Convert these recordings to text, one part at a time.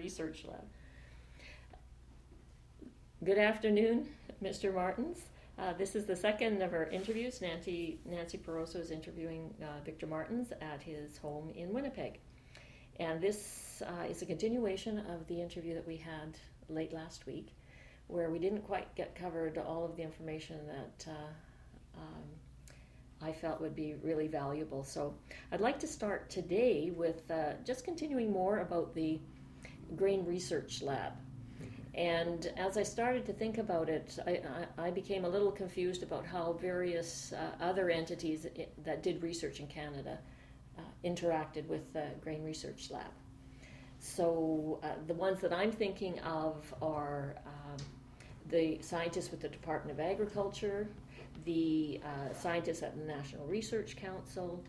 Research Lab. Good afternoon, Mr. Martins. This is the second of our interviews. Nancy Peroso is interviewing Victor Martins at his home in Winnipeg. And this is a continuation of the interview that we had late last week, where we didn't quite get covered all of the information that I felt would be really valuable. So I'd like to start today with just continuing more about the Grain Research Lab. And as I started to think about it, I became a little confused about how various other entities that did research in Canada interacted with the Grain Research Lab. So the ones that I'm thinking of are the scientists with the Department of Agriculture, the scientists at the National Research Council,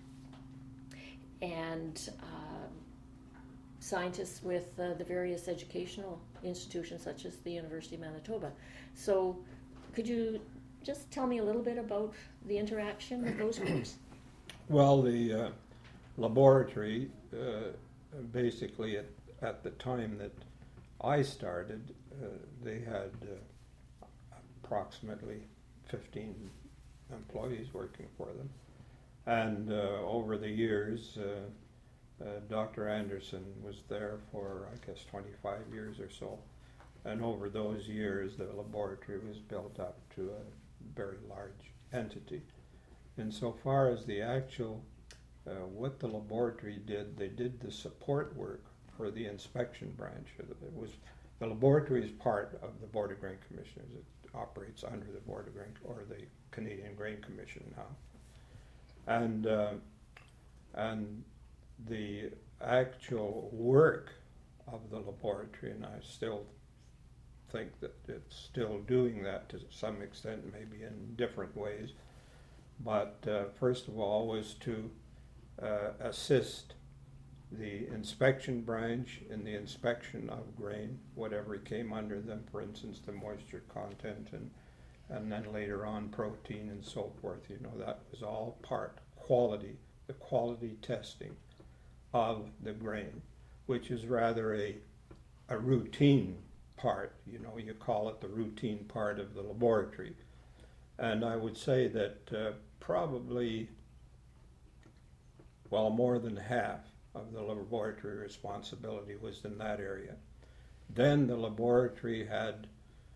and scientists with the various educational institutions such as the University of Manitoba. So could you just tell me a little bit about the interaction with those groups? Well, the laboratory, basically at the time that I started, they had approximately 15 employees working for them. And over the years, Dr. Anderson was there for, I guess, 25 years or so. And over those years, the laboratory was built up to a very large entity. Insofar as the actual, what the laboratory did, they did the support work for the inspection branch. The laboratory is part of the Board of Grain Commissioners. It operates under the Board of Grain, or the Canadian Grain Commission now. And the actual work of the laboratory, and I still think that it's still doing that to some extent, maybe in different ways, but first of all was to assist the inspection branch in the inspection of grain, whatever came under them, for instance, the moisture content and then later on protein and so forth. You know, that was all part quality, the quality testing of the grain, which is rather a routine part. You know, you call it the routine part of the laboratory. And I would say that probably, well, more than half of the laboratory responsibility was in that area. Then the laboratory had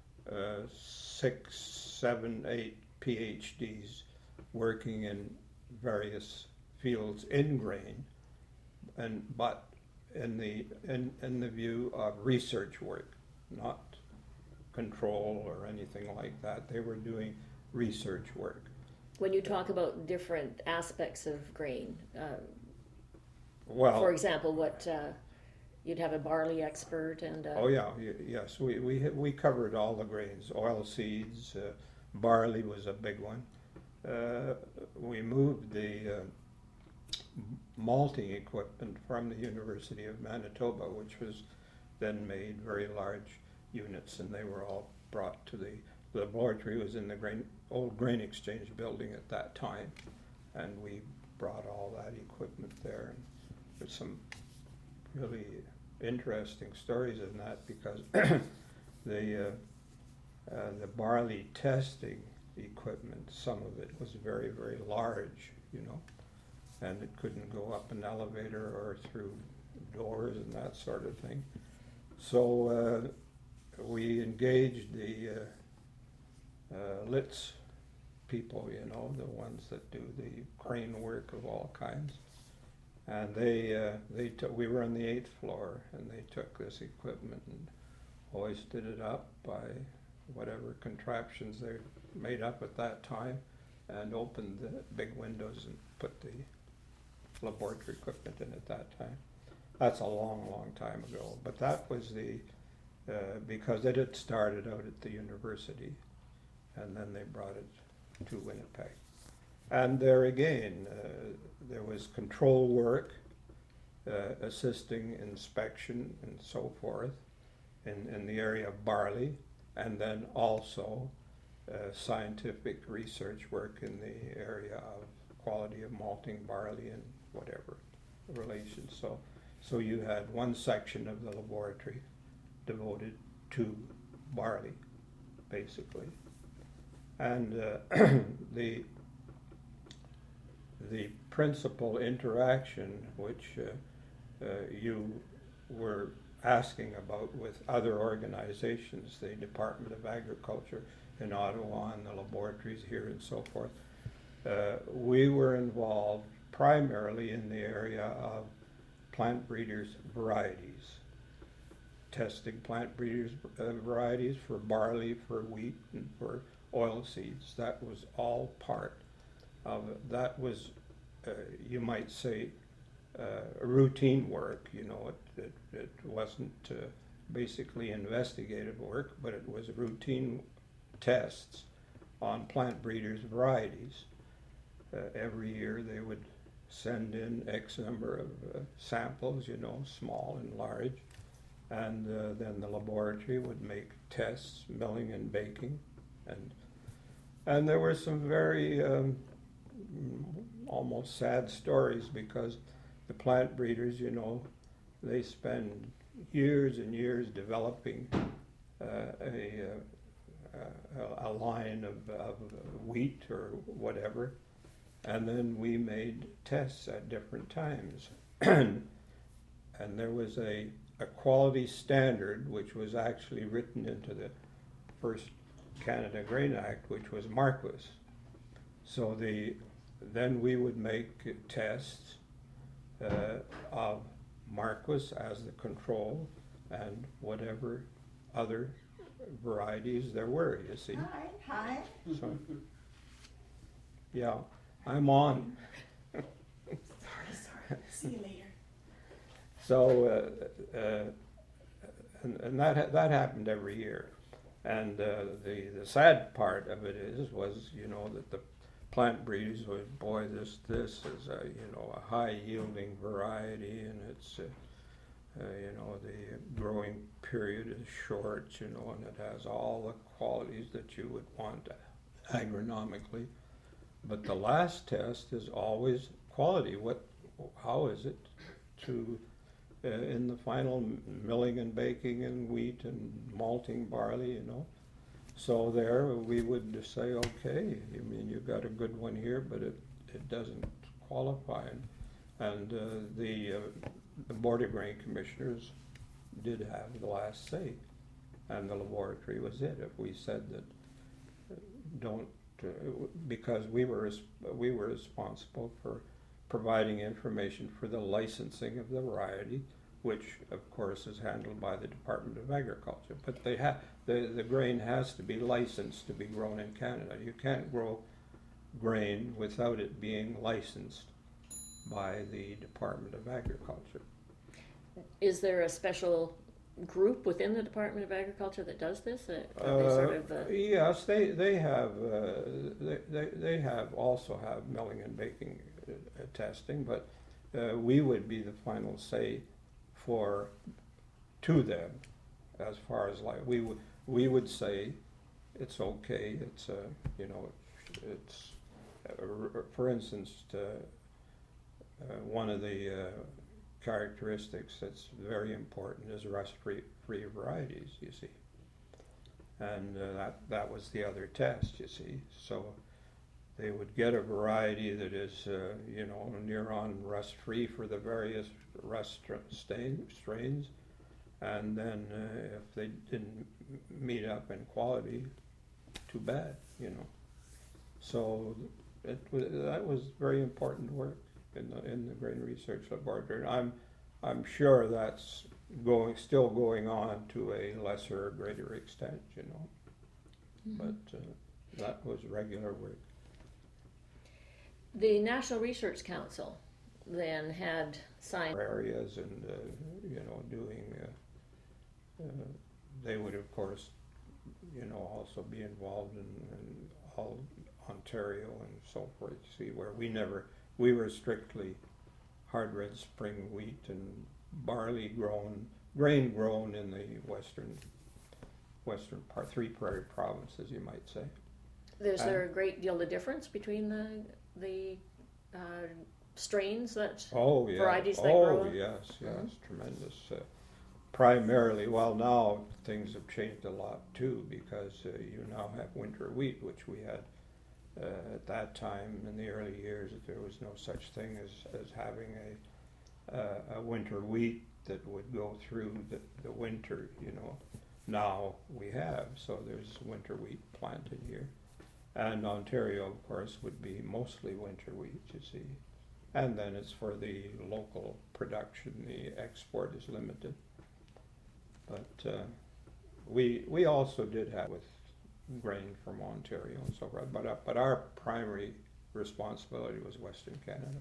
6, 7, 8 PhDs working in various fields in grain, but in the view of research work, not control or anything like that. They were doing research work. When you talk about different aspects of grain, well, for example, what you'd have a barley expert and yes, we covered all the grains, oil seeds, barley was a big one. We moved the malting equipment from the University of Manitoba, which was then made very large units, and they were all brought to the laboratory. Was in the old grain exchange building at that time, and we brought all that equipment there. And there's some really interesting stories in that, because the barley testing equipment, some of it was very, very large, you know, and it couldn't go up an elevator or through doors and that sort of thing. So we engaged the Litz people, you know, the ones that do the crane work of all kinds. And we were on the 8th floor, and they took this equipment and hoisted it up by whatever contraptions they made up at that time, and opened the big windows and put the laboratory equipment in at that time. That's a long, long time ago, but that was because it had started out at the university, and then they brought it to Winnipeg. And there again, there was control work, assisting inspection and so forth in the area of barley, and then also scientific research work in the area of quality of malting barley and whatever relations. So So you had one section of the laboratory devoted to barley, basically. And the principal interaction which you were asking about with other organizations, the Department of Agriculture in Ottawa and the laboratories here and so forth, we were involved primarily in the area of plant breeders' varieties, testing plant breeders' varieties for barley, for wheat, and for oil seeds. That was all part of it. That was, you might say, routine work. You know, it wasn't basically investigative work, but it was routine tests on plant breeders' varieties. Every year they would send in X number of samples, you know, small and large, and then the laboratory would make tests, milling and baking, and there were some very almost sad stories, because the plant breeders, you know, they spend years and years developing a line of wheat or whatever, and then we made tests at different times. And there was a quality standard which was actually written into the first Canada Grain Act, which was Marquis. So then we would make tests of Marquis as the control and whatever other varieties there were, you see. Hi. So, yeah, I'm on. Sorry. See you later. So, and that happened every year. And the sad part of it was, you know, that the plant breeders would, boy, this is a, you know, a high yielding variety, and it's you know, the growing period is short, you know, and it has all the qualities that you would want agronomically. But the last test is always quality. How is it to in the final milling and baking and wheat and malting barley, you know? So there we would say, okay, I mean, you've got a good one here, but it doesn't qualify. And the Board of Grain Commissioners did have the last say, and the laboratory was it. If we said that don't, because we were responsible for providing information for the licensing of the variety, which of course is handled by the Department of Agriculture. But the grain has to be licensed to be grown in Canada. You can't grow grain without it being licensed by the Department of Agriculture. Is there a special group within the Department of Agriculture that does this? Are they sort of, yes, they have also have milling and baking testing, but we would be the final say to them, as far as like we would say it's okay. It's you know, it's for instance, one of the characteristics that's very important is rust-free varieties, you see, and that was the other test, you see. So they would get a variety that is you know, near on rust-free for the various rust strains, and then if they didn't meet up in quality, too bad, you know. So that was very important work in the Grain Research Laboratory. I'm sure that's still going on to a lesser or greater extent, you know. Mm-hmm. But that was regular work. The National Research Council then had signed areas, and you know, doing. They would, of course, you know, also be involved in all Ontario and so forth. See, where we were strictly hard red spring wheat and barley grain grown in the western part, Three Prairie provinces, you might say. Is there a great deal of difference between the strains that Oh, yeah. varieties that Oh, grow? yes, yes, Mhm. tremendous. Primarily, well, now things have changed a lot too, because you now have winter wheat, which we had at that time in the early years. There was no such thing as having a winter wheat that would go through the winter, you know. Now we have, so there's winter wheat planted here. And Ontario, of course, would be mostly winter wheat, you see. And then it's for the local production. The export is limited. But we also did have with grain from Ontario and so forth. But our primary responsibility was Western Canada.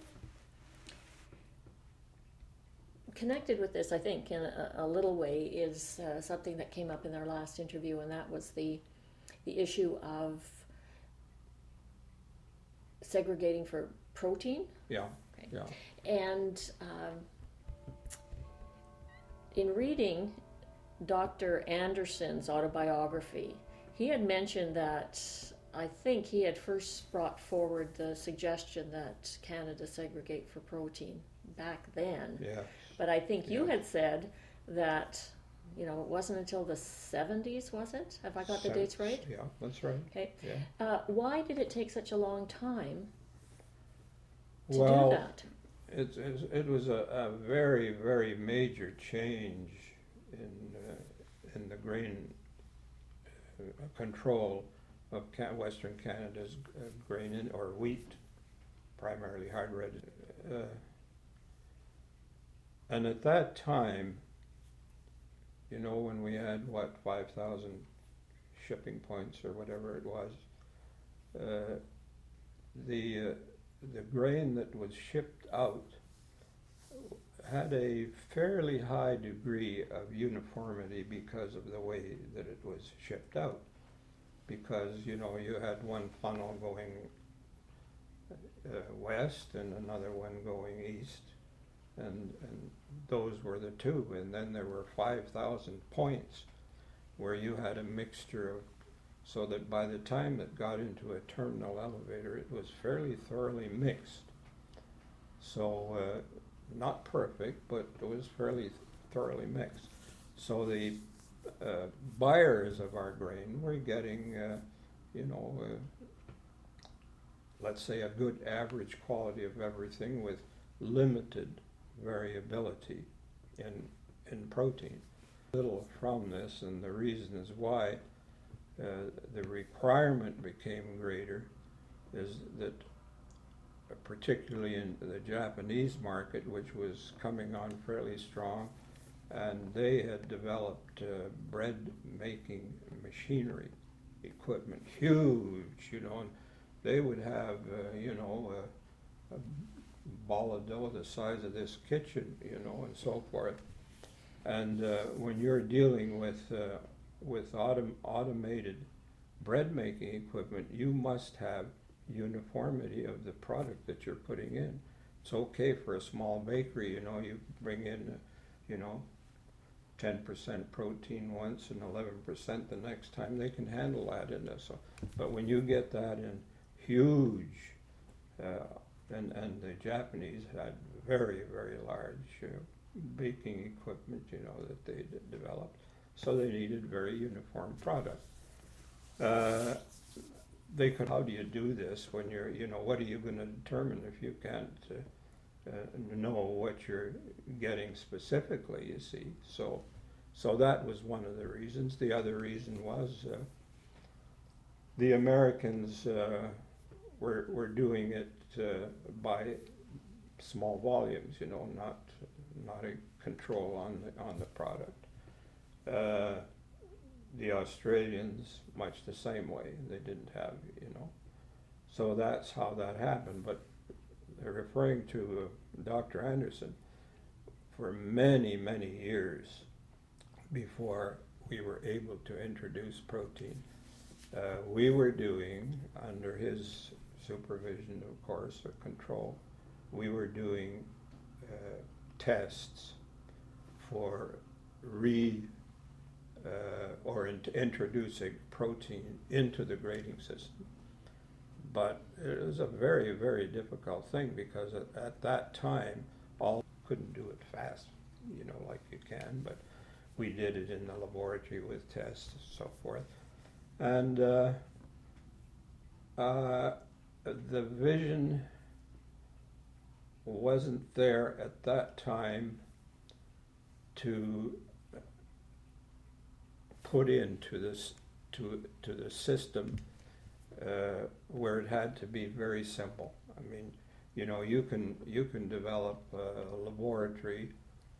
Connected with this, I think, in a little way, is something that came up in our last interview, and that was the issue of segregating for protein. Yeah, okay. yeah. And in reading Dr. Anderson's autobiography, he had mentioned that I think he had first brought forward the suggestion that Canada segregate for protein back then. Yeah. But I think you Yeah. had said that, you know, it wasn't until the 70s, was it? Have I got the dates right? Yeah, that's right. Okay. Yeah. Why did it take such a long time to Well, do that? it was a very, very major change in the grain control of Western Canada's grain or wheat, primarily hard red. And at that time, you know, when we had 5,000 shipping points or whatever it was, the grain that was shipped out had a fairly high degree of uniformity because of the way that it was shipped out. Because, you know, you had one funnel going west and another one going east, and those were the two. And then there were 5,000 points where you had a mixture of, so that by the time it got into a terminal elevator, it was fairly thoroughly mixed. So not perfect, but it was fairly thoroughly mixed. So the buyers of our grain were getting, let's say a good average quality of everything with limited variability in protein. Little from this, and the reason is why the requirement became greater is that particularly in the Japanese market, which was coming on fairly strong, and they had developed bread making machinery equipment, huge, you know, and they would have, a ball of dough the size of this kitchen, you know, and so forth. And when you're dealing with automated bread making equipment, you must have uniformity of the product that you're putting in. It's okay for a small bakery, you know, you bring in, 10% protein once and 11% the next time. They can handle that in this. But when you get that in huge, and the Japanese had very, very large baking equipment, you know, that they developed. So they needed very uniform product. They could, how do you do this when you're, what are you going to determine if you can't know what you're getting specifically, you see. So that was one of the reasons. The other reason was the Americans were doing it by small volumes, you know, not a control on the product. The Australians, much the same way. They didn't have, So that's how that happened. But referring to Dr. Anderson, for many, many years before we were able to introduce protein, we were doing, under his supervision, of course, or control, we were doing tests for introducing protein into the grading system. But it was a very, very difficult thing because at that time, all couldn't do it fast, like you can, but we did it in the laboratory with tests and so forth. And the vision wasn't there at that time to put into this to the system where it had to be very simple. I mean, you can develop a laboratory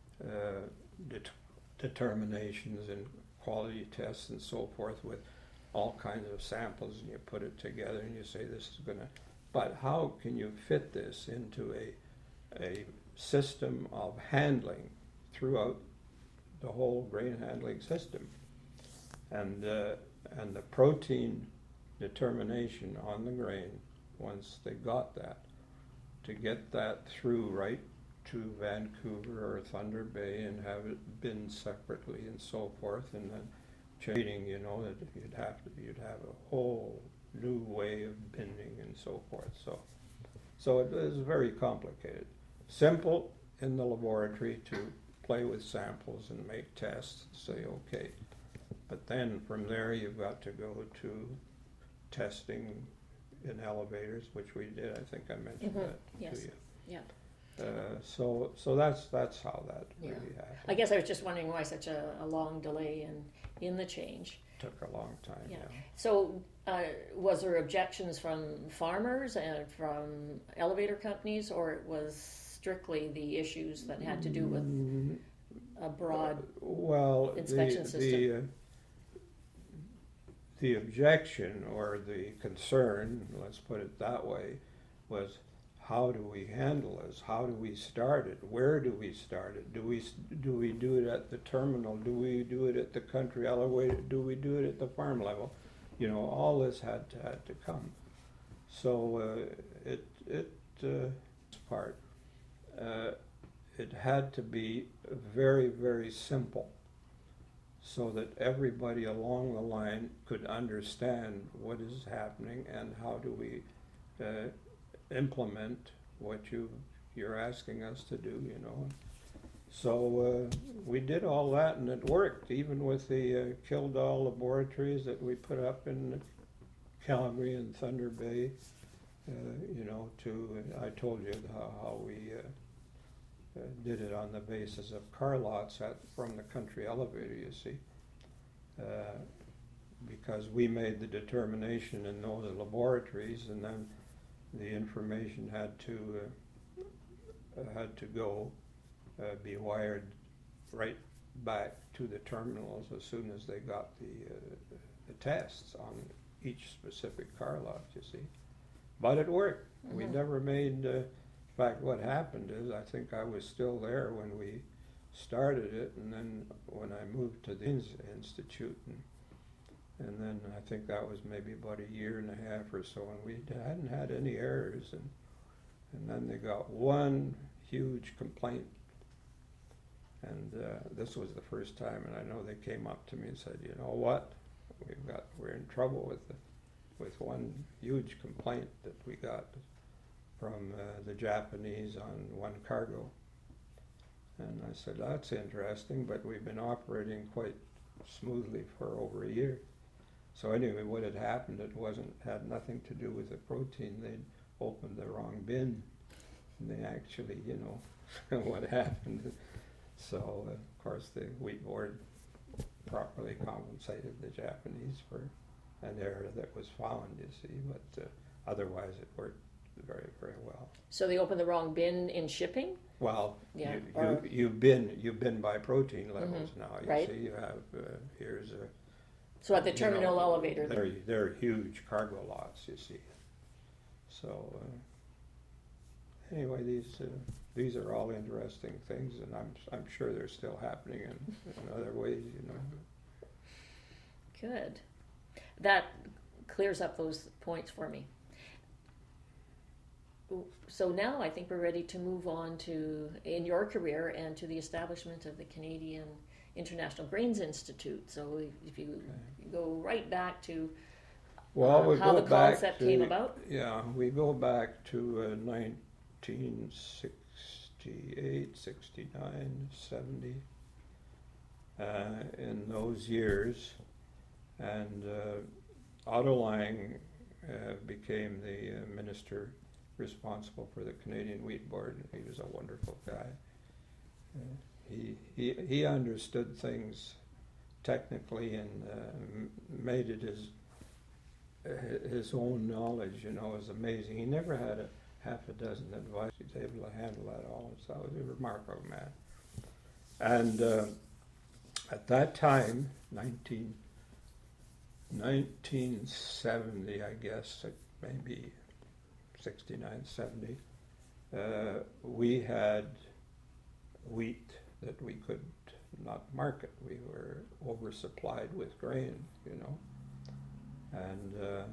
determinations and quality tests and so forth with all kinds of samples, and you put it together and you say this is going to. But how can you fit this into a system of handling throughout the whole grain handling system? And the protein determination on the grain, once they got that, to get that through right to Vancouver or Thunder Bay and have it bin separately and so forth, and then changing, that you'd have a whole new way of binning and so forth. So it is very complicated. Simple in the laboratory to play with samples and make tests and say okay, but then from there you've got to go to testing in elevators, which we did. I think I mentioned that to you. Yeah. So that's how that really happened. I guess I was just wondering why such a long delay in the change. Took a long time. Yeah. So was there objections from farmers and from elevator companies, or it was strictly the issues that had to do with a broad inspection system? The objection or the concern, let's put it that way, was how do we handle this? How do we start it? Where do we start it? Do we do it at the terminal? Do we do it at the country elevator? Do we do it at the farm level? All this had to come. So it had to be very, very simple, so that everybody along the line could understand what is happening and how do we implement what you're asking us to do, So we did all that, and it worked, even with the Kildall laboratories that we put up in Calgary and Thunder Bay. I told you how we did it on the basis of car lots from the country elevator, you see. Because we made the determination in those laboratories, and then the information had to go be wired right back to the terminals as soon as they got the tests on each specific car lot, you see. But it worked. We never made. In fact, what happened is, I think I was still there when we started it, and then when I moved to the Institute, and then I think that was maybe about a year and a half or so, and we hadn't had any errors, and then they got one huge complaint, and this was the first time, and I know they came up to me and said, you know what, we're in trouble with one huge complaint that we got from the Japanese on one cargo. And I said, that's interesting, but we've been operating quite smoothly for over a year. So anyway, what had happened, it had nothing to do with the protein. They'd opened the wrong bin, and they actually, what happened. So, of course, the wheat board properly compensated the Japanese for an error that was found, you see, but otherwise it worked very, very well. So they opened the wrong bin in shipping? Well, you bin by protein levels now. You see, you have here's a. So at the terminal elevator. They're huge cargo lots, you see. So anyway, these are all interesting things, and I'm sure they're still happening in other ways, Good. That clears up those points for me. So now I think we're ready to move on to, in your career, and to the establishment of the Canadian International Grains Institute. So if you go right back to Well, we how go the back concept to, came about? Yeah, we go back to 1968, 69, 70, in those years. And Otto Lang became the minister responsible for the Canadian Wheat Board. He was a wonderful guy. He understood things technically and made it his own knowledge. You know, was amazing. He never had half a dozen advice. He was able to handle that all. So he was a remarkable man. And at that time, 1970, I guess, maybe 69, 70, we had wheat that we could not market. We were oversupplied with grain, you know. And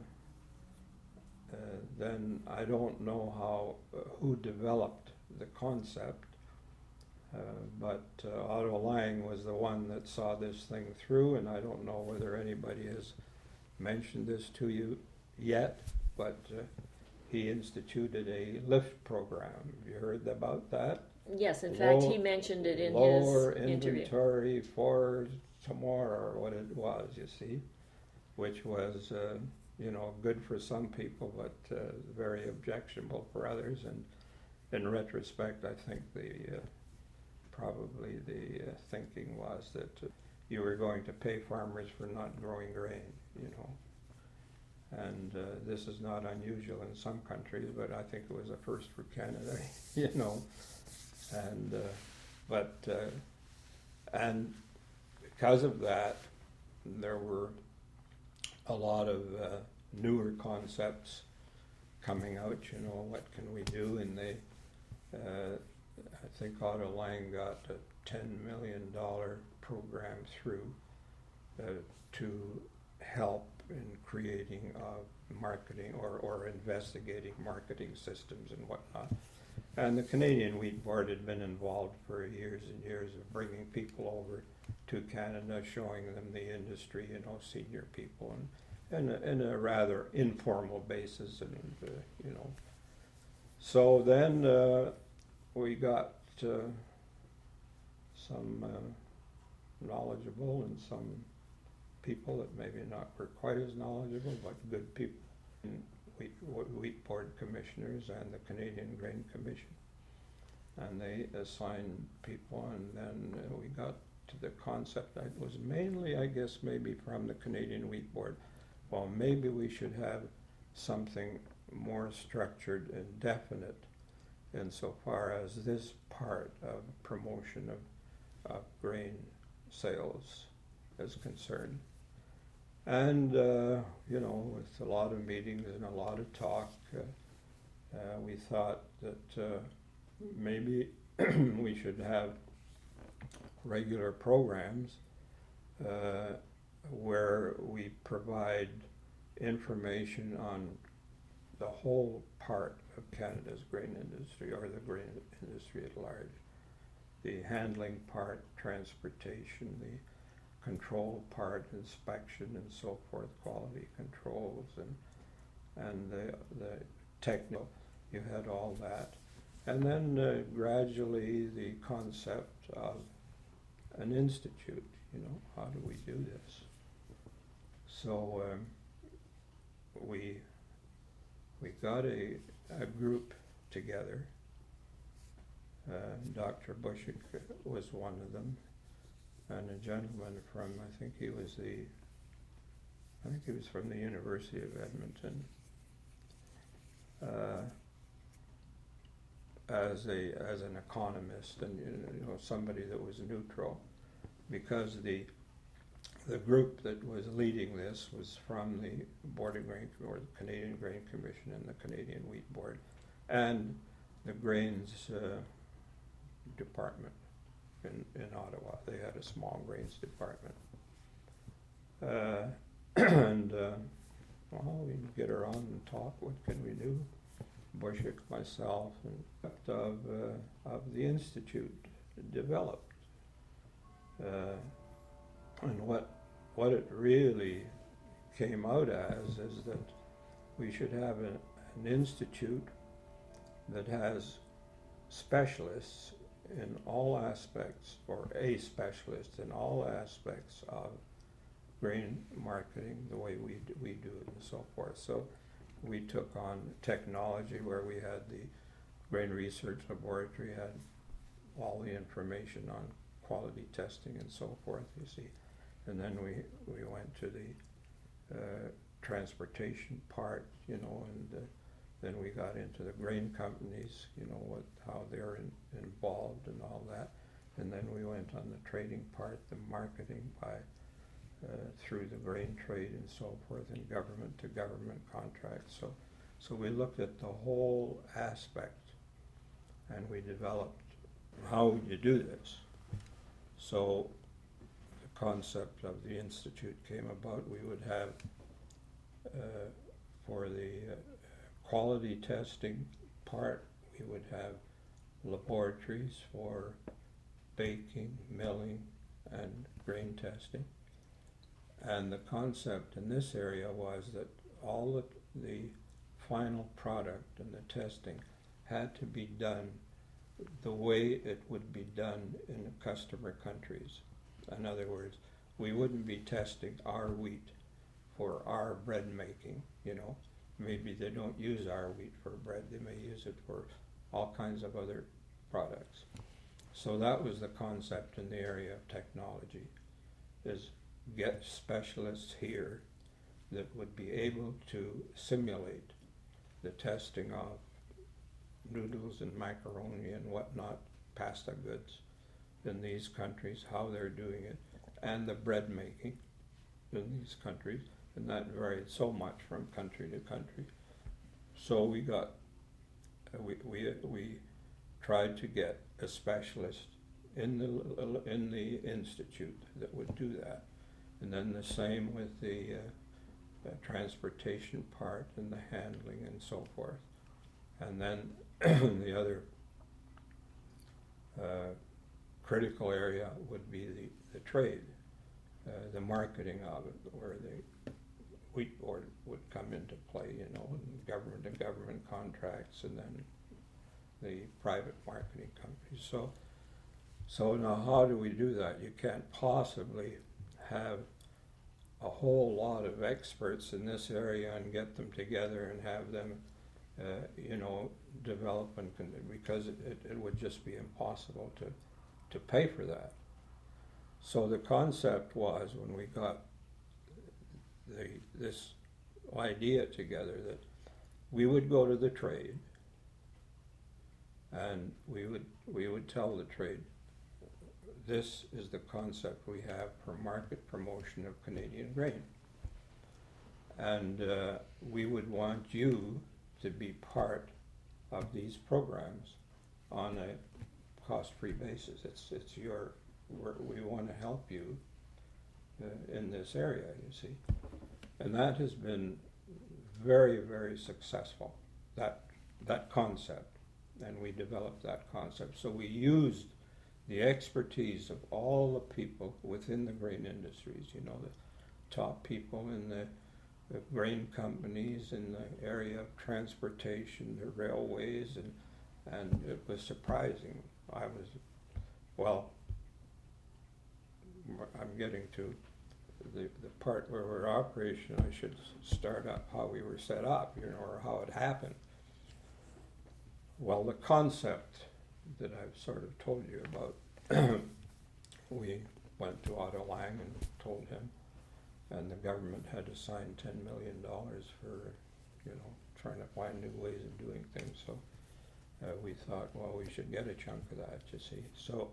then I don't know who developed the concept, but Otto Lang was the one that saw this thing through, and I don't know whether anybody has mentioned this to you yet, but he instituted a lift program. Have you heard about that? Yes, in fact, he mentioned it in his Lower interview. inventory for tomorrow, or what it was, you see, which was, you know, good for some people, but very objectionable for others. And in retrospect, I think probably the thinking was that you were going to pay farmers for not growing grain, you know. And this is not unusual in some countries, but I think it was a first for Canada, you know. And and because of that, there were a lot of newer concepts coming out. You know, what can we do? And they, I think Otto Lang got a $10 million program through to help in creating marketing or investigating marketing systems and whatnot. And the Canadian Wheat Board had been involved for years and years of bringing people over to Canada, showing them the industry, you know, senior people, and in a rather informal basis, and you know. So then we got some knowledgeable and some people that maybe not were quite as knowledgeable, but good people. Wheat Board commissioners and the Canadian Grain Commission, and they assigned people, and then we got to the concept that was mainly, I guess, maybe from the Canadian Wheat Board. Well, maybe we should have something more structured and definite insofar as this part of promotion of grain sales is concerned. And, you know, with a lot of meetings and a lot of talk, we thought that maybe we should have regular programs where we provide information on the whole part of Canada's grain industry, or the grain industry at large. The handling part, transportation, the control part, inspection and so forth, quality controls, and the technical, you had all that. And then gradually the concept of an institute, you know, how do we do this? So we got a group together. Dr. Bushik was one of them, and a gentleman from, I think he was from the University of Edmonton, as an economist, and you know, somebody that was neutral, because the group that was leading this was from the Board of Grain, or the Canadian Grain Commission, and the Canadian Wheat Board, and the Grains Department in Ottawa. They had a small grains department. And well, we get around and talk, what can we do? Bushik, myself, and of the Institute developed. And what it really came out as is that we should have an institute that has specialists in all aspects, or a specialist in all aspects of grain marketing, the way we do it and so forth. So we took on technology where we had the grain research laboratory, had all the information on quality testing and so forth, you see. And then we went to the transportation part, you know, and then we got into the grain companies, you know, how they're involved and all that. And then we went on the trading part, the marketing by through the grain trade and so forth, and government to government contracts. So we looked at the whole aspect, and we developed how you do this. So the concept of the institute came about. We would have for the quality testing part, we would have laboratories for baking, milling, and grain testing. And the concept in this area was that all of the final product and the testing had to be done the way it would be done in the customer countries. In other words, we wouldn't be testing our wheat for our bread making, you know. Maybe they don't use our wheat for bread, they may use it for all kinds of other products. So that was the concept in the area of technology, is get specialists here that would be able to simulate the testing of noodles and macaroni and whatnot, pasta goods in these countries, how they're doing it, and the bread making in these countries, and that varied so much from country to country. So we got, we tried to get a specialist in the institute that would do that, and then the same with the transportation part and the handling and so forth, and then the other critical area would be the trade, the marketing of it, where the wheat board would come into play, you know, and government to government contracts, and then the private marketing companies. So now how do we do that? You can't possibly have a whole lot of experts in this area and get them together and have them, you know, develop, and because it would just be impossible to pay for that. So the concept was, when we got this idea together, that we would go to the trade and we would tell the trade, this is the concept we have for market promotion of Canadian grain, and we would want you to be part of these programs on a cost-free basis. It's your, we want to help you in this area, you see. And that has been very, very successful, that concept, and we developed that concept. So we used the expertise of all the people within the grain industries, you know, the top people in the grain companies, in the area of transportation, the railways, and it was surprising. I'm getting to the part where we're operation. I should start up how we were set up, you know, or how it happened. Well, the concept that I've sort of told you about, we went to Otto Lang and told him, and the government had to sign $10 million for, you know, trying to find new ways of doing things. So we thought, well, we should get a chunk of that, you see. So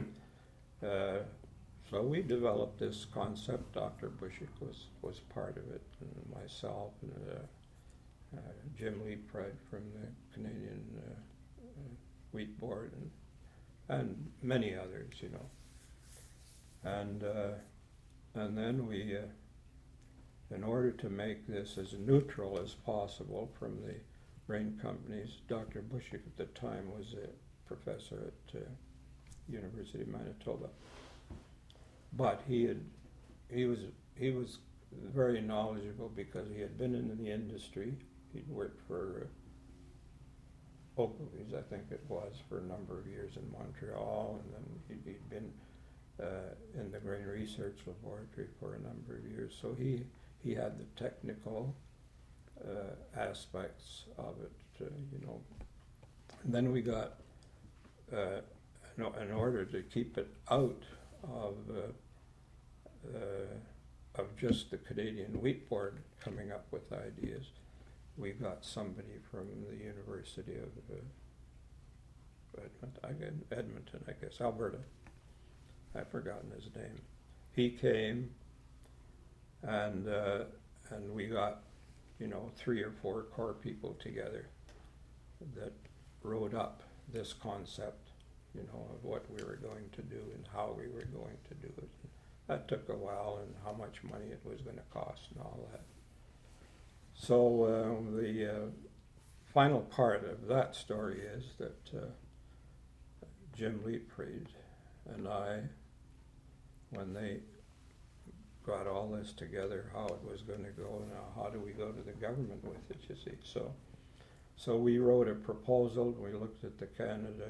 so we developed this concept. Dr. Bushik was part of it, and myself, and Jim Leapride from the Canadian Wheat Board, and many others, you know. And then we, in order to make this as neutral as possible from the grain companies, Dr. Bushik at the time was a professor at University of Manitoba. But he was very knowledgeable because he had been in the industry. He'd worked for Ogilvy's, I think it was, for a number of years in Montreal, and then he'd been in the Grain Research Laboratory for a number of years. So he had the technical aspects of it, you know. And then we got, in order to keep it out of just the Canadian Wheat Board coming up with ideas, we got somebody from the University of Edmonton, I guess, Alberta. I've forgotten his name. He came, and we got, you know, 3 or 4 core people together that wrote up this concept, you know, of what we were going to do and how we were going to do it. That took a while, and how much money it was going to cost and all that. So the final part of that story is that Jim Leitfried and I, when they got all this together, how it was going to go, now how do we go to the government with it, you see. So we wrote a proposal. We looked at the Canada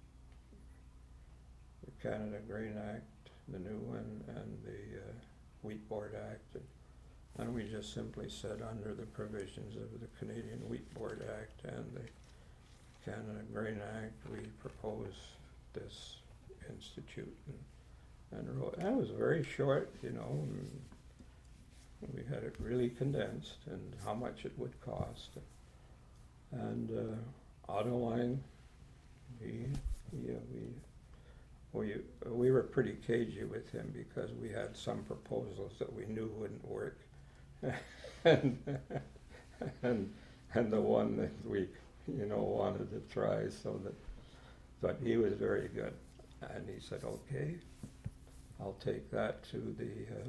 Grain Act, the new one, and the Wheat Board Act, and we just simply said, under the provisions of the Canadian Wheat Board Act and the Canada Grain Act, we propose this institute, and wrote. And it was very short, you know. We had it really condensed, and how much it would cost. And Autoline, we were pretty cagey with him because we had some proposals that we knew wouldn't work, and the one that we, you know, wanted to try. But he was very good, and he said, "Okay, I'll take that to the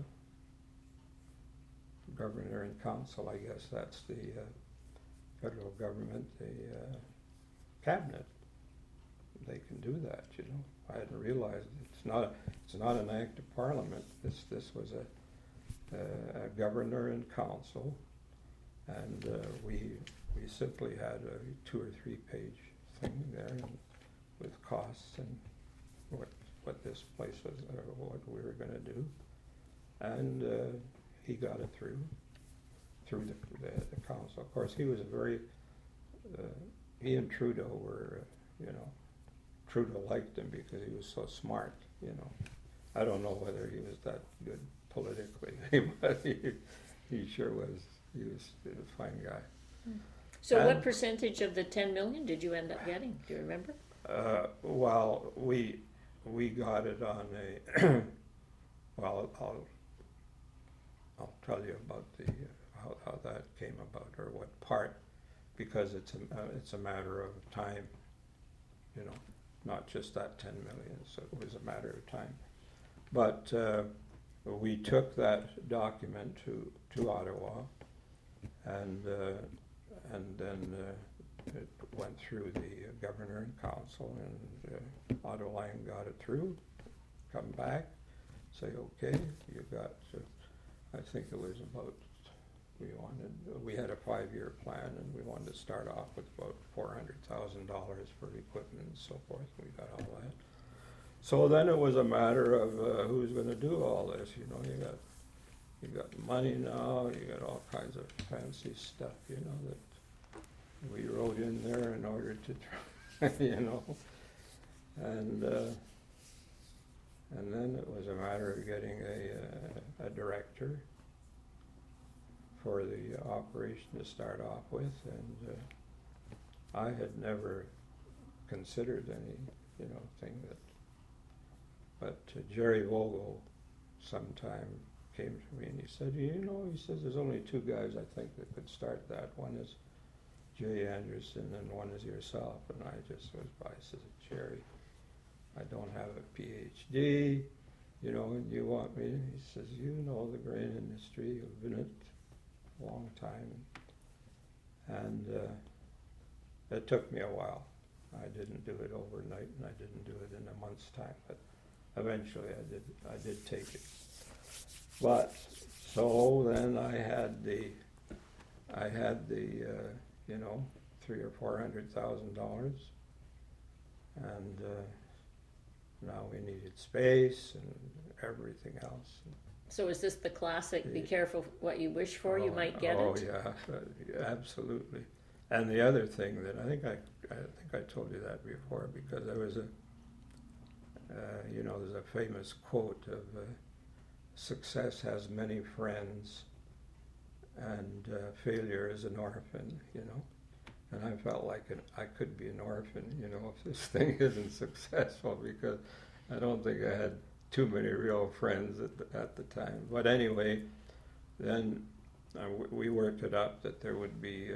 Governor and Council. I guess that's the federal government, the cabinet. They can do that, you know." I hadn't realized it's not an act of Parliament. This was a governor and council, and we simply had a 2 or 3 page thing there, and with costs and what this place was, what we were going to do, and he got it through the council. Of course, he was a very he and Trudeau were, you know. Trudeau liked him because he was so smart, you know. I don't know whether he was that good politically, but he sure was. He was a fine guy. So what percentage of the 10 million did you end up getting? Do you remember? Well, we got it on a, well, I'll tell you about the how that came about, or what part, because it's a matter of time, you know. Not just that 10 million, so it was a matter of time. But we took that document to Ottawa, and then it went through the Governor and Council, and Autoline got it through, come back, say, okay, you got, I think it was about, we had a 5-year plan, and we wanted to start off with about $400,000 for equipment and so forth. We got all that. So then it was a matter of who's going to do all this. You know, you got money now. You got all kinds of fancy stuff. You know, that we wrote in there in order to try. You know, and then it was a matter of getting a director for the operation to start off with, and I had never considered any, you know, thing that, but Jerry Vogel sometime came to me and he said, you know, he says, there's only 2 guys I think that could start that. One is Jay Anderson and one is yourself. And I just was by, I said, Jerry, I don't have a PhD, you know, and you want me? He says, you know the grain industry, you've been in it a long time. And it took me a while. I didn't do it overnight, and I didn't do it in a month's time, but eventually I did take it. But So then I had the you know, $300,000 or $400,000, and now we needed space and everything else. So is this the classic, be careful what you wish for, you might get Oh it? yeah, absolutely. And the other thing that I think I told you that before, because there was you know, there's a famous quote of success has many friends and failure is an orphan, you know. And I felt like I could be an orphan, you know, if this thing isn't successful, because I don't think I had too many real friends at the time. But anyway, then we worked it up that there would be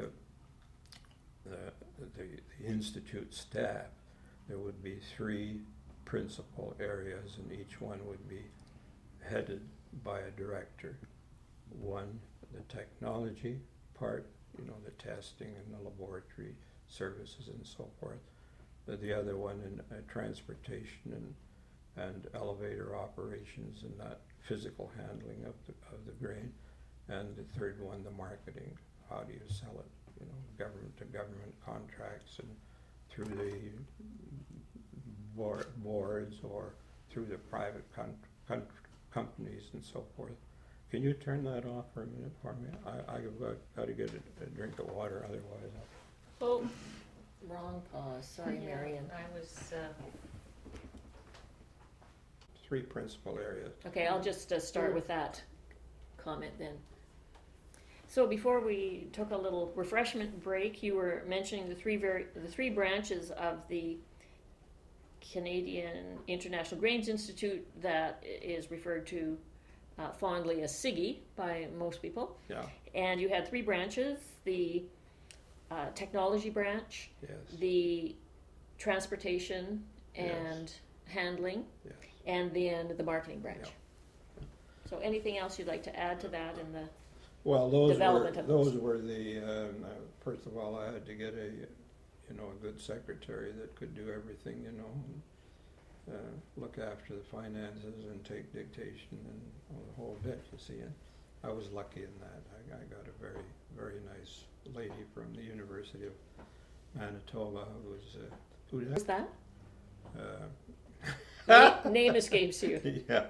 the Institute staff. There would be 3 principal areas, and each one would be headed by a director. One, the technology part, you know, the testing and the laboratory services and so forth. The other one in transportation and elevator operations and that physical handling of the grain. And the third one, the marketing. How do you sell it? You know, government to government contracts and through the boards or through the private companies and so forth. Can you turn that off for a minute for me? I've got to get a drink of water, otherwise Oh, wrong pause, sorry, Marion. I was, 3 principal areas. Okay, I'll just start with that comment then. So before we took a little refreshment break, you were mentioning the three branches of the Canadian International Grains Institute that is referred to fondly as CIGI by most people. Yeah. And you had 3 branches: the technology branch, Yes. the transportation and Yes. handling, Yes. and then the marketing branch. Yeah. So anything else you'd like to add to that in the Well, those development were of those? the first of all, I had to get a good secretary that could do everything, you know, and look after the finances and take dictation and the whole bit, you see. And I was lucky in that. I got a very, very nice lady from the University of Manitoba who was who did Who's that? Name escapes you. Yeah.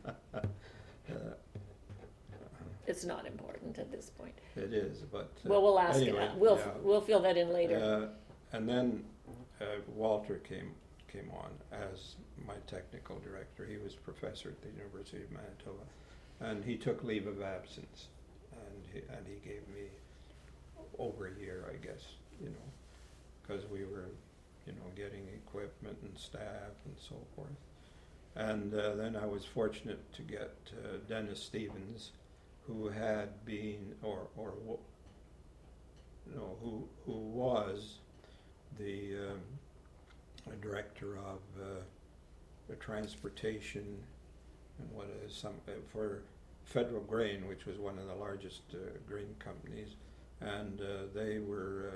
It's not important at this point. It is, but Well, we'll ask anyway, it. We'll yeah. we'll fill that in later. And then Walter came on as my technical director. He was professor at the University of Manitoba, and he took leave of absence, and he gave me over a year, I guess, you know, because we were, you know, getting equipment and staff and so forth. And then I was fortunate to get Dennis Stevens, who had been, who was the director of the transportation and what is some for Federal Grain, which was one of the largest grain companies, and they were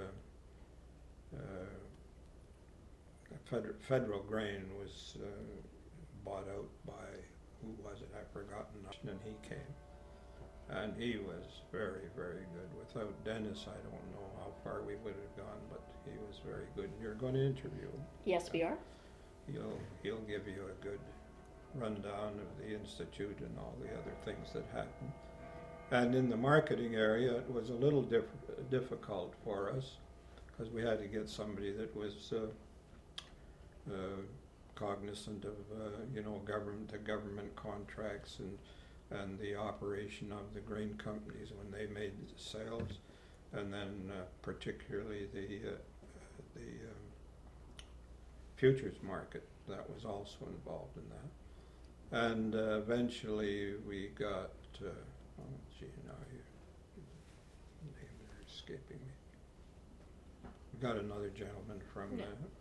Federal Grain was bought out by, who was it? I've forgotten. And he came. And he was very, very good. Without Dennis, I don't know how far we would have gone, but he was very good. And you're going to interview him. Yes, we are. He'll give you a good rundown of the Institute and all the other things that happened. And in the marketing area, it was a little difficult for us because we had to get somebody that was cognizant of government contracts and the operation of the grain companies when they made sales, and then particularly the futures market that was also involved in that. And eventually we got, now your name is escaping me. We got another gentleman from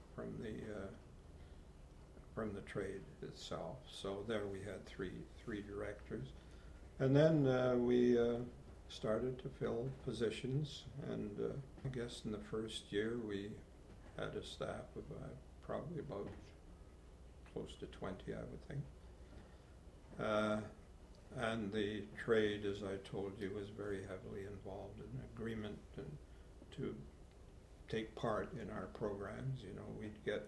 the trade itself. So there we had three directors. And then we started to fill positions, and I guess in the first year we had a staff of probably about close to 20, I would think. And the trade, as I told you, was very heavily involved in agreement and to take part in our programs. You know, we'd get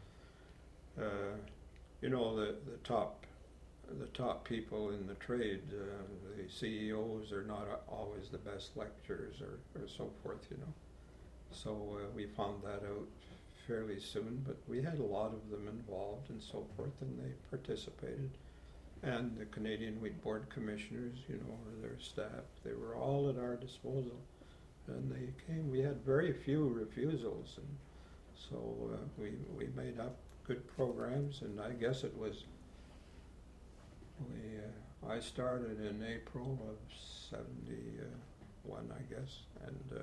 the top people in the trade. The CEOs are not always the best lecturers or so forth. You know, so we found that out fairly soon. But we had a lot of them involved and so forth, and they participated. And the Canadian Wheat Board commissioners, you know, or their staff, they were all at our disposal. And they came. We had very few refusals, and so we made up good programs. And I guess it was I started in April of '71, I guess, and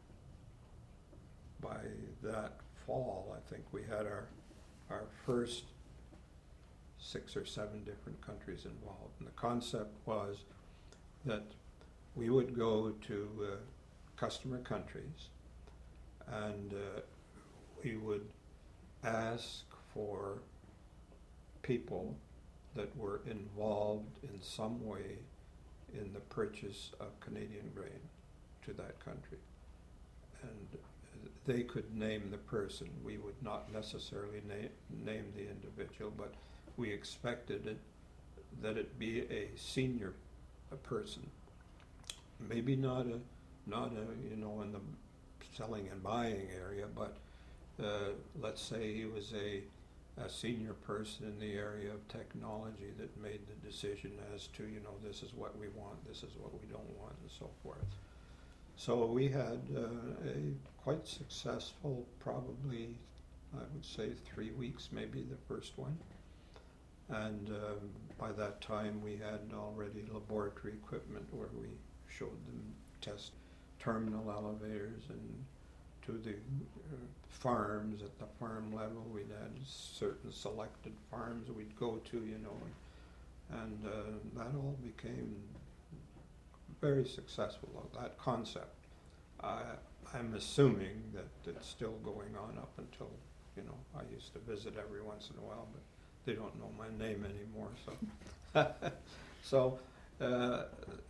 by that fall, I think we had our first 6 or 7 different countries involved. And the concept was that we would go to customer countries and we would ask for people that were involved in some way in the purchase of Canadian grain to that country. And they could name the person. We would not necessarily name the individual, but we expected that it be a senior person, maybe not a you know, in the selling and buying area, but let's say he was a senior person in the area of technology that made the decision as to, you know, this is what we want, this is what we don't want, and so forth. So we had a quite successful, probably I would say 3 weeks, maybe the first one. And by that time we had already laboratory equipment where we showed them test terminal elevators, and to the farms at the farm level we'd had certain selected farms we'd go to, you know, and that all became very successful, that concept. I'm assuming that it's still going on up until, you know, I used to visit every once in a while, but they don't know my name anymore, so so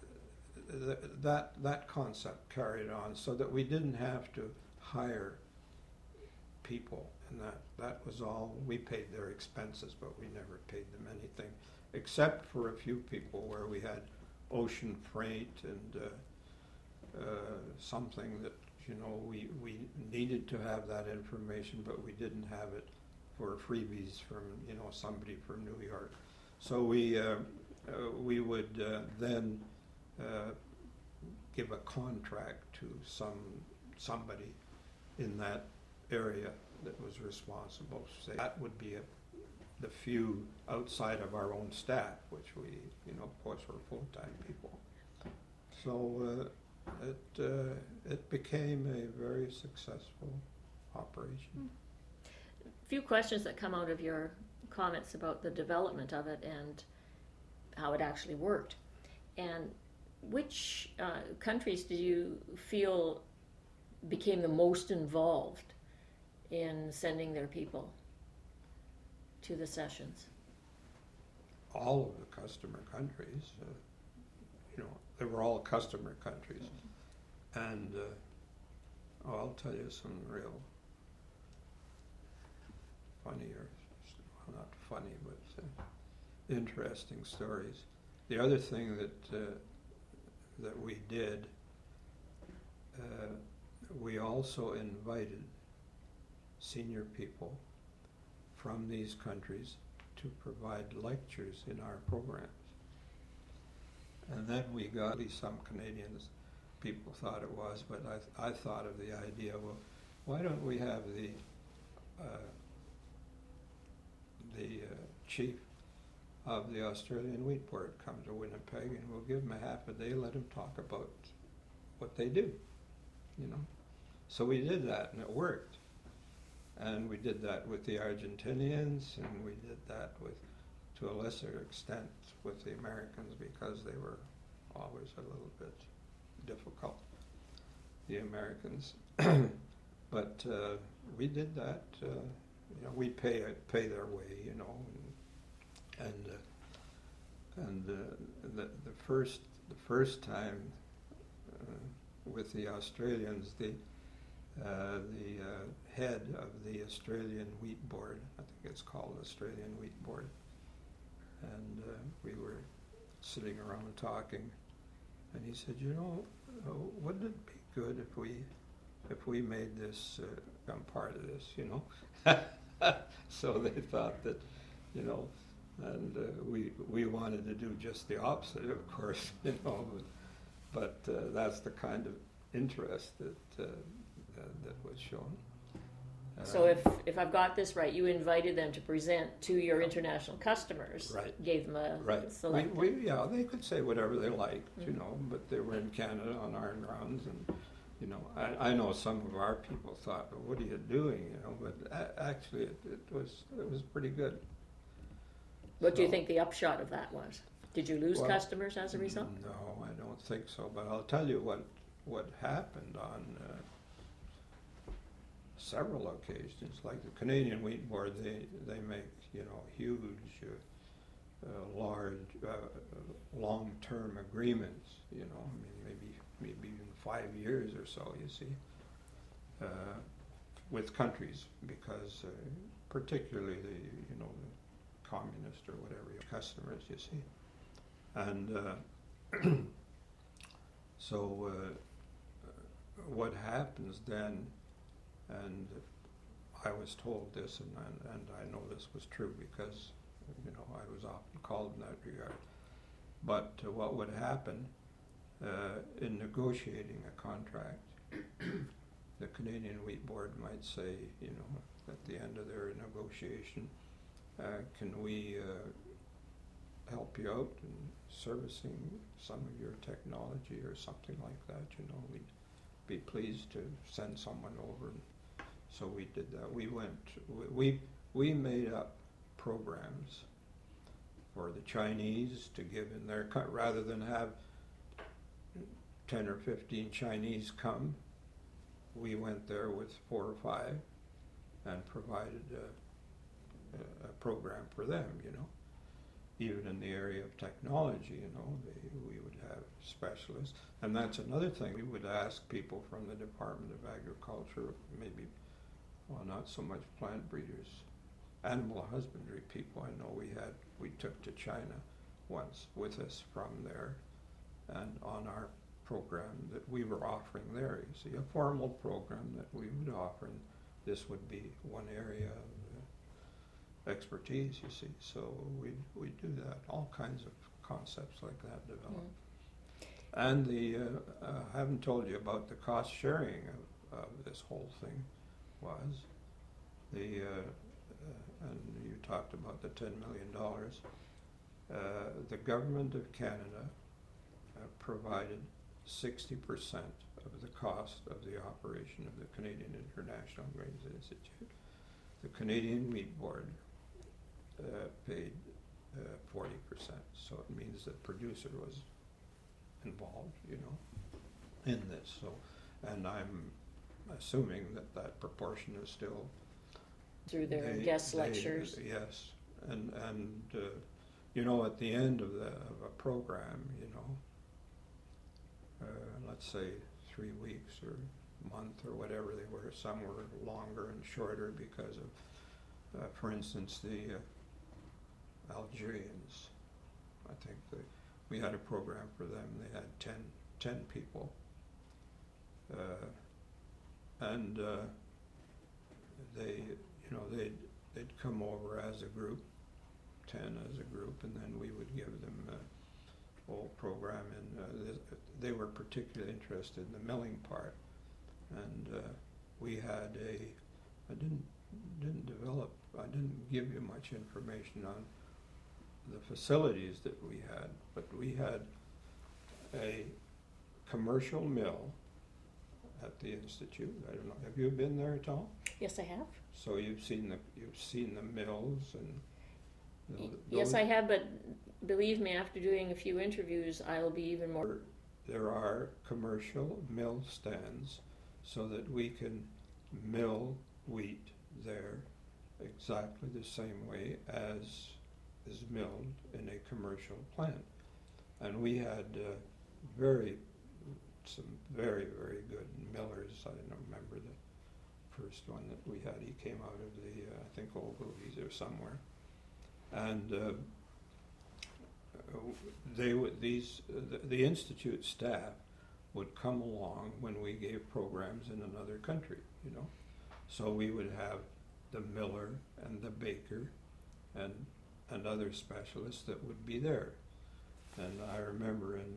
that concept carried on, so that we didn't have to hire people, and that was all. We paid their expenses, but we never paid them anything, except for a few people where we had ocean freight and something that, you know, we needed to have that information, but we didn't have it for freebies from, you know, somebody from New York. So we would then give a contract to somebody in that area that was responsible. Say that would be the few outside of our own staff, which we, you know, of course, were full-time people. So it became a very successful operation. A few questions that come out of your comments about the development of it and how it actually worked. And which countries do you feel became the most involved in sending their people to the sessions? All of the customer countries, you know, they were all customer countries. And I'll tell you some real funny, or well, not funny, but interesting stories. The other thing that we did, we also invited senior people from these countries to provide lectures in our programs. And then we got, at least some Canadians, people thought it was, but I thought of the idea, well, why don't we have the chief of the Australian Wheat Board come to Winnipeg, and we'll give him a half a day, let him talk about what they do, you know. So we did that, and it worked. And we did that with the Argentinians, and we did that with, to a lesser extent, with the Americans, because they were always a little bit difficult, the Americans. But we did that. You know, we pay their way, you know, and And the first time with the Australians, the head of the Australian Wheat Board, I think it's called Australian Wheat Board, and we were sitting around talking, and he said, wouldn't it be good if we made this become part of this, So they thought that, and we wanted to do just the opposite, of course, but that's the kind of interest that was shown. So if I've got this right, you invited them to present to your international customers. Right. Gave them a Right. select. They could say whatever they liked, but they were in Canada on our grounds, and I know some of our people thought, well, what are you doing, but actually it was pretty good. What do you think the upshot of that was? Did you lose customers as a result? No, I don't think so, but I'll tell you what happened on several occasions. Like the Canadian Wheat Board, they make huge, large, long-term agreements. Maybe even 5 years or so. You see, with countries, because particularly the communist or whatever customers. You see, and so what happens then? And I was told this, and I know this was true because, I was often called in that regard. But what would happen in negotiating a contract, the Canadian Wheat Board might say, at the end of their negotiation, can we help you out in servicing some of your technology or something like that? We'd be pleased to send someone over. So we did that. We made up programs for the Chinese to give in their rather than have 10 or 15 Chinese come. We went there with 4 or 5 and provided a program for them. Even in the area of technology, we would have specialists, and that's another thing. We would ask people from the Department of Agriculture, maybe. Well, not so much plant breeders, animal husbandry people. I know we took to China once with us from there, and on our program that we were offering there, you see, a formal program that we would offer, and this would be one area of expertise, you see. So we do that. All kinds of concepts like that develop. And I haven't told you about the cost sharing of this whole thing. Was and you talked about the $10 million. The government of Canada provided 60% of the cost of the operation of the Canadian International Grains Institute. The Canadian Wheat Board paid 40%. So it means the producer was involved, in this. So, and I'm assuming that proportion is still through their guest lectures. Yes, and at the end of a program, let's say 3 weeks or a month or whatever they were. Some were longer and shorter because of, for instance, the Algerians. I think we had a program for them. They had 10 people. And they'd come over as a group, 10 as a group, and then we would give them a whole program. And they were particularly interested in the milling part. And we had I didn't give you much information on the facilities that we had, but we had a commercial mill at the Institute. I don't know. Have you been there at all? Yes, I have. So you've seen the mills and. Yes, I have. But believe me, after doing a few interviews, I'll be even more. There are commercial mill stands, so that we can mill wheat there exactly the same way as is milled in a commercial plant. And we had some very, very good millers. I don't remember the first one that we had. He came out of the, I think, Old Movies or somewhere. And the Institute staff would come along when we gave programs in another country, you know. So we would have the miller and the baker and other specialists that would be there. And I remember in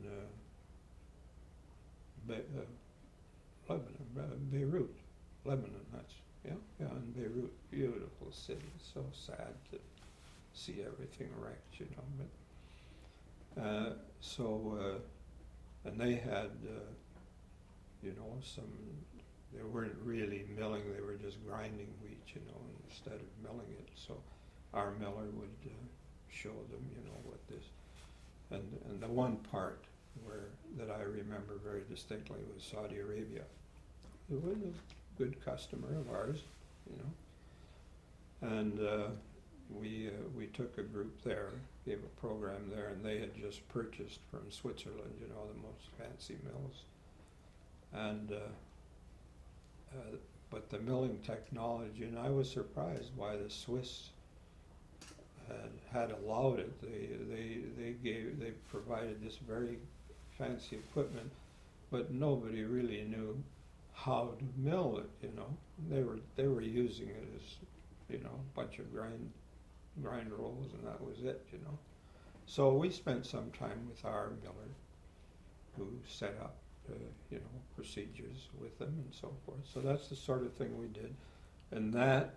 Beirut, Lebanon, in Beirut, beautiful city. So sad to see everything wrecked, you know. But and they had, they weren't really milling, they were just grinding wheat, you know, instead of milling it. So our miller would show them, you know, what this, and the one part that I remember very distinctly was Saudi Arabia. It was a good customer of ours, you know, and we took a group there, gave a program there, and they had just purchased from Switzerland, you know, the most fancy mills. And but the milling technology, and I was surprised why the Swiss had allowed it. They provided this very fancy equipment, but nobody really knew how to mill it, you know. They were using it as, you know, a bunch of grind rolls, and that was it, you know. So we spent some time with our miller, who set up, you know, procedures with them and so forth. So that's the sort of thing we did, and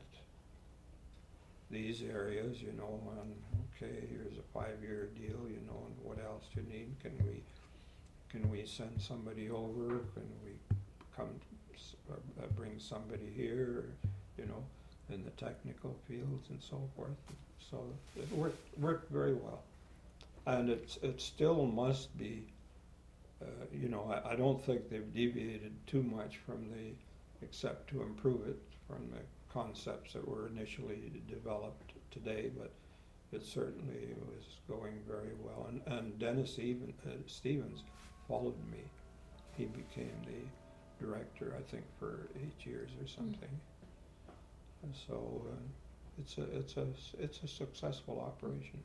these areas, you know, okay, here's a 5-year deal, you know, and what else do you need? Can we send somebody over? Can we come bring somebody here? Or, you know, in the technical fields and so forth. So it worked very well, and it still must be. You know, I don't think they've deviated too much except to improve it from the concepts that were initially developed today, but it certainly was going very well. And Dennis Stevens followed me. He became the director, I think, for 8 years or something. And so it's a successful operation.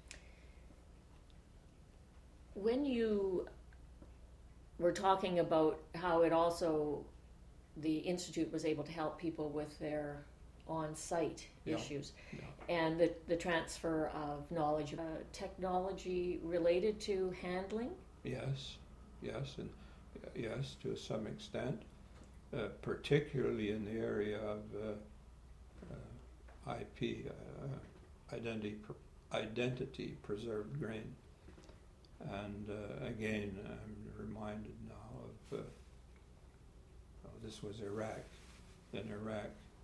When you were talking about how the Institute was able to help people with their on-site issues, and the transfer of knowledge, technology related to handling? Yes, and yes, to some extent, particularly in the area of IP, identity preserved grain. And again, I'm reminded now of, this was Iraq. In Iraq,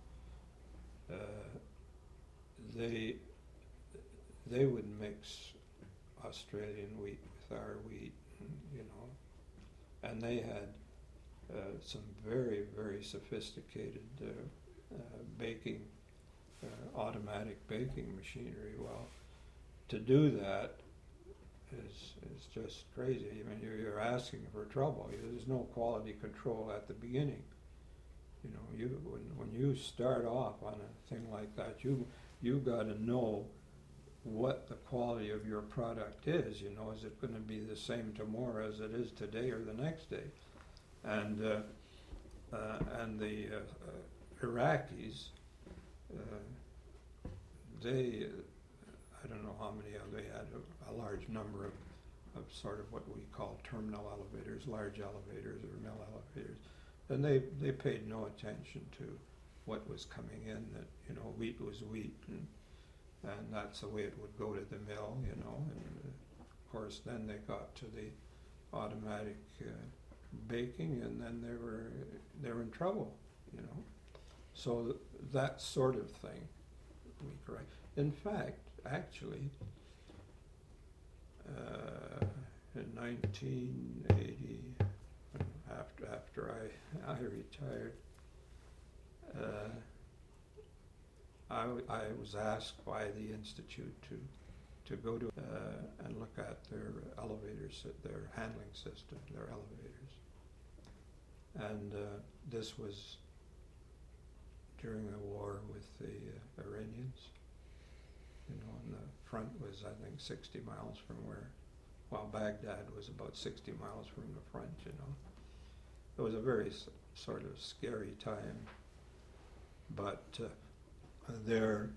they would mix Australian wheat with our wheat, you know, and they had some very, very sophisticated baking, automatic baking machinery. Well, to do that is just crazy. I mean, you're asking for trouble. There's no quality control at the beginning. You know, when you start off on a thing like that, you got to know what the quality of your product is. You know, is it going to be the same tomorrow as it is today or the next day? And the Iraqis, I don't know how many they had, a large number of sort of what we call terminal elevators, large elevators or mill elevators, and they paid no attention to what was coming in. That, you know, wheat was wheat, and that's the way it would go to the mill, you know. And of course, then they got to the automatic baking, and then they were in trouble, you know. So that sort of thing we correct. In fact, actually, in 1980, after I retired, I was asked by the Institute to to go to and look at their elevators, their handling system, their elevators. And this was during the war with the Iranians. You know, and the front was, I think, 60 miles from where, well, Baghdad was about 60 miles from the front, you know. It was a very sort of scary time. But there,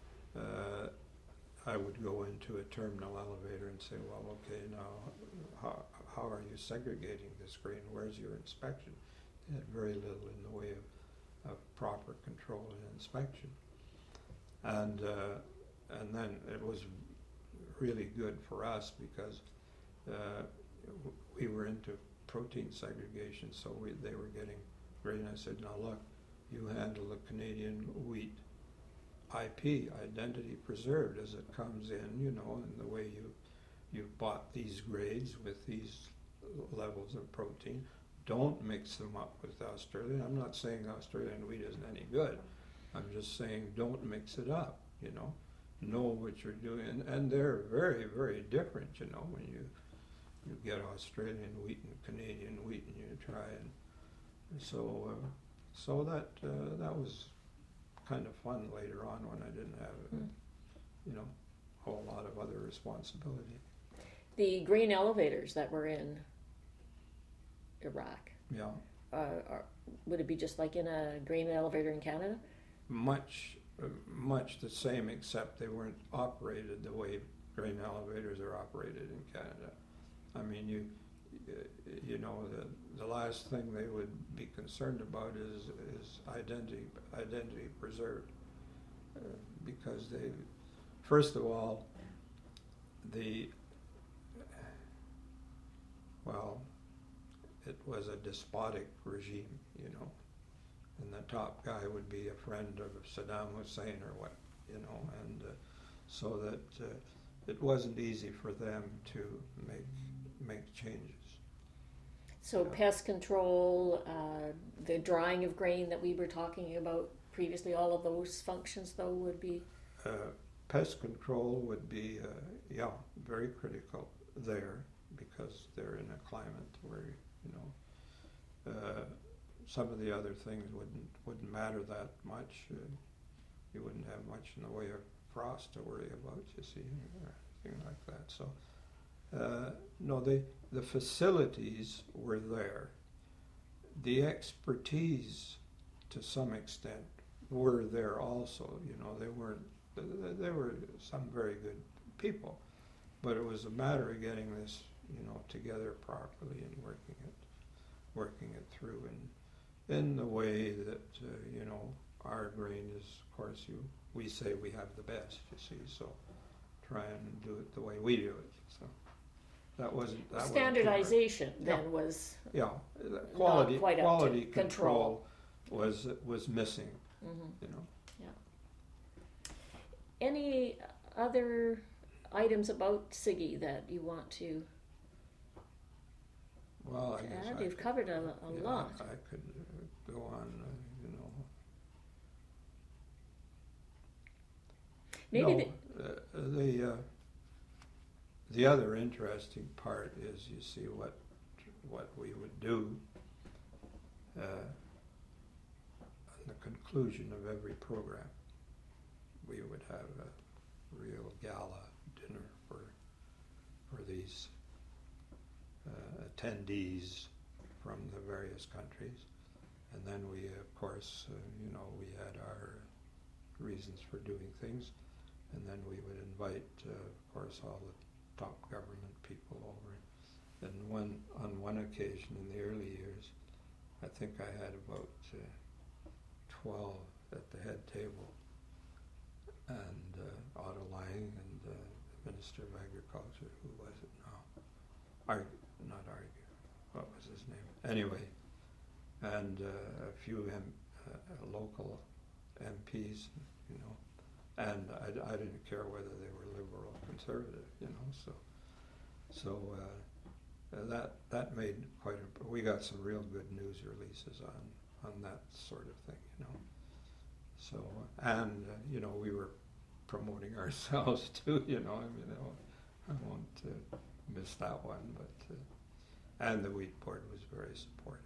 I would go into a terminal elevator and say, well, okay, now, how are you segregating this grain? Where's your inspection? They had very little in the way of proper control and inspection. And then it was really good for us because we were into protein segregation, so they were getting grain. I said, now look, you handle the Canadian wheat IP, identity preserved, as it comes in, you know, and the way you've bought these grades with these levels of protein. Don't mix them up with Australian. I'm not saying Australian wheat isn't any good. I'm just saying don't mix it up, you know. Know what you're doing. And they're very, very different, you know, when you get Australian wheat and Canadian wheat and you try. And so that was kind of fun later on when I didn't have, you know, a whole lot of other responsibility. The grain elevators that were in Iraq, yeah, would it be just like in a grain elevator in Canada? Much the same, except they weren't operated the way grain elevators are operated in Canada. I mean, you know, the last thing they would be concerned about is identity preserved, because they, first of all, it was a despotic regime, you know, and the top guy would be a friend of Saddam Hussein or what, you know, and so that it wasn't easy for them to make changes. So pest control, the drying of grain that we were talking about previously, all of those functions though would be? Pest control would be, very critical there, because they're in a climate where, you know, some of the other things wouldn't matter that much. You wouldn't have much in the way of frost to worry about, you see, or anything like that. So, no, the facilities were there. The expertise, to some extent, were there also. You know, there were some very good people, but it was a matter of getting this, you know, together properly and working it through in the way that you know, our grain is, of course, we say we have the best, you see, so try and do it the way we do it. So that wasn't standardization then was quality quite quality control was missing, you know. Any other items about SIGI that you want to Well, I guess add? You've covered a lot. I could go on, you know. Maybe the other interesting part is, you see, what we would do on the conclusion of every program. We would have a real gala dinner for these attendees from the various countries, and then we, of course, you know, we had our reasons for doing things, and then we would invite, of course, all the top government people over. And on one occasion in the early years, I think I had about 12 at the head table, and Otto Lang and the Minister of Agriculture, who was it now? What was his name? Anyway, and a few local MPs, you know, and I didn't care whether they were liberal or conservative, you know. So that made we got some real good news releases on that sort of thing, you know. So and you know, we were promoting ourselves too, you know. I mean, I won't miss that one, but and the wheat board was very supportive.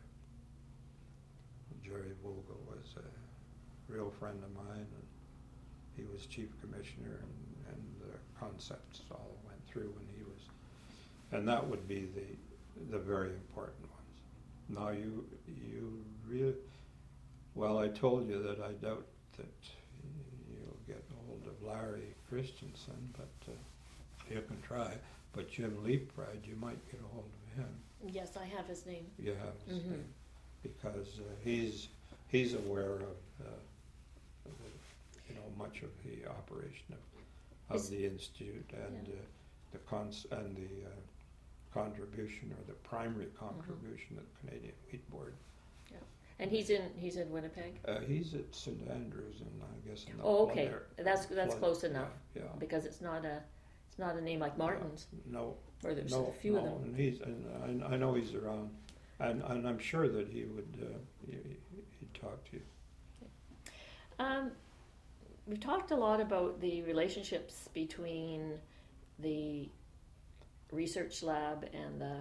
Jerry Vogel was a real friend of mine, and he was chief commissioner, and the concepts all went through when he was, and that would be the very important ones. Now you really, well, I told you that I doubt that you'll get hold of Larry Christensen, but you can try. But Jim Leapfried, you might get a hold of him. Yes, I have his name. You have his name, because he's aware of much of the operation of the institute, and the contribution, or the primary contribution of the Canadian Wheat Board. Yeah, and he's in Winnipeg. He's at St. Andrews, and I guess. In the okay, that's close enough. Yeah. Because it's not a name like Martin's. No. Or there's a few of them. And I know he's around, and I'm sure that he would he'd talk to you. We've talked a lot about the relationships between the research lab and the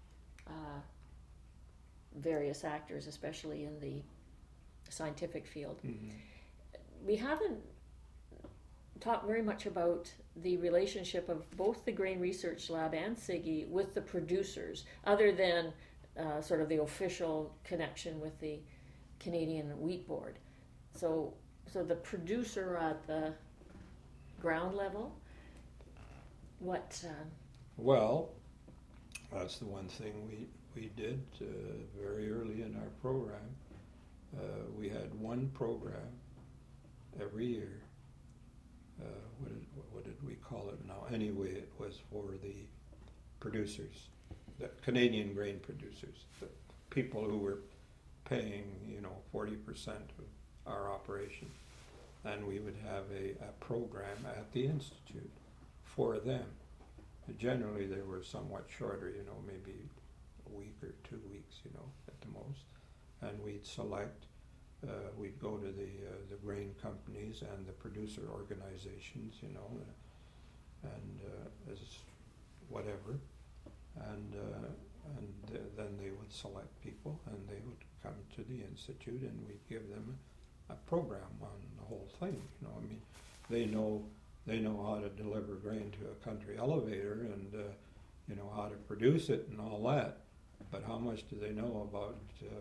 various actors, especially in the scientific field. Mm-hmm. We haven't talked very much about the relationship of both the Grain Research Lab and SIGI with the producers, other than sort of the official connection with the Canadian Wheat Board. So the producer at the ground level, what? Well, that's the one thing we did very early in our program. We had one program every year. What did we call it now? Anyway, it was for the producers, the Canadian grain producers, the people who were paying 40% of our operation, and we would have a program at the institute for them. Generally, they were somewhat shorter, maybe a week or 2 weeks, at the most, and we'd select. We'd go to the grain companies and the producer organizations, and as whatever, and then they would select people, and they would come to the institute, and we'd give them a program on the whole thing. I mean, they know how to deliver grain to a country elevator, and how to produce it and all that. But how much do they know about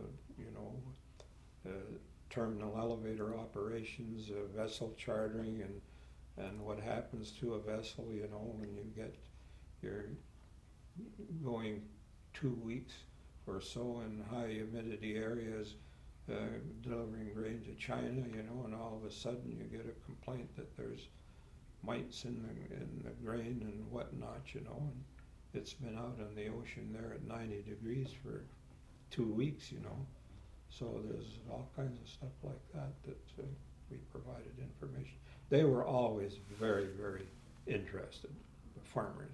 terminal elevator operations, vessel chartering, and what happens to a vessel, when you're going 2 weeks or so in high humidity areas, delivering grain to China, and all of a sudden you get a complaint that there's mites in the grain and whatnot, and it's been out on the ocean there at 90 degrees for 2 weeks, So there's all kinds of stuff like that we provided information. They were always very, very interested, the farmers,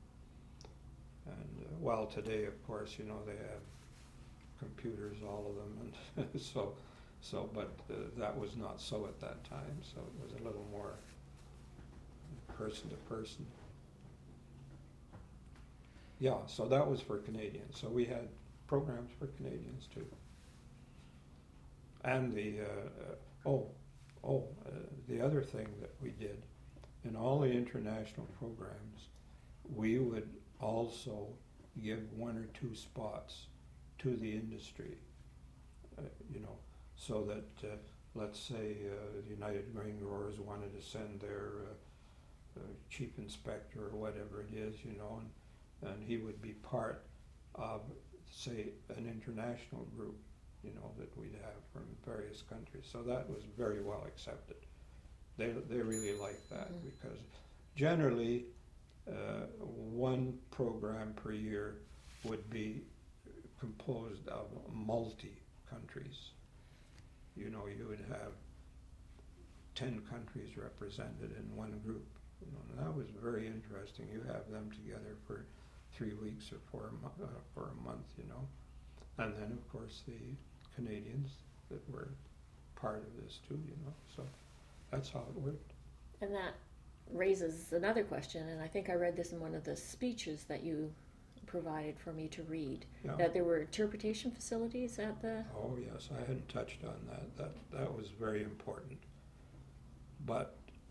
And well, today, of course, they have computers, all of them, and but that was not so at that time. So it was a little more person to person. Yeah, so that was for Canadians. So we had programs for Canadians too. And the other thing that we did in all the international programs, we would also give 1 or 2 spots to the industry, so that let's say the United Grain Growers wanted to send their chief inspector or whatever it is, and he would be part of, say, an international group, that we'd have from various countries. So that was very well accepted. They really liked that, because generally one program per year would be composed of multi-countries. You would have 10 countries represented in one group. And that was very interesting. You have them together for 3 weeks or for a month, and then of course the Canadians that were part of this too, So that's how it worked. And raises another question, and I think I read this in one of the speeches that you provided for me to read, Yeah. that there were interpretation facilities at the... Oh yes, I hadn't touched on that. That was very important. But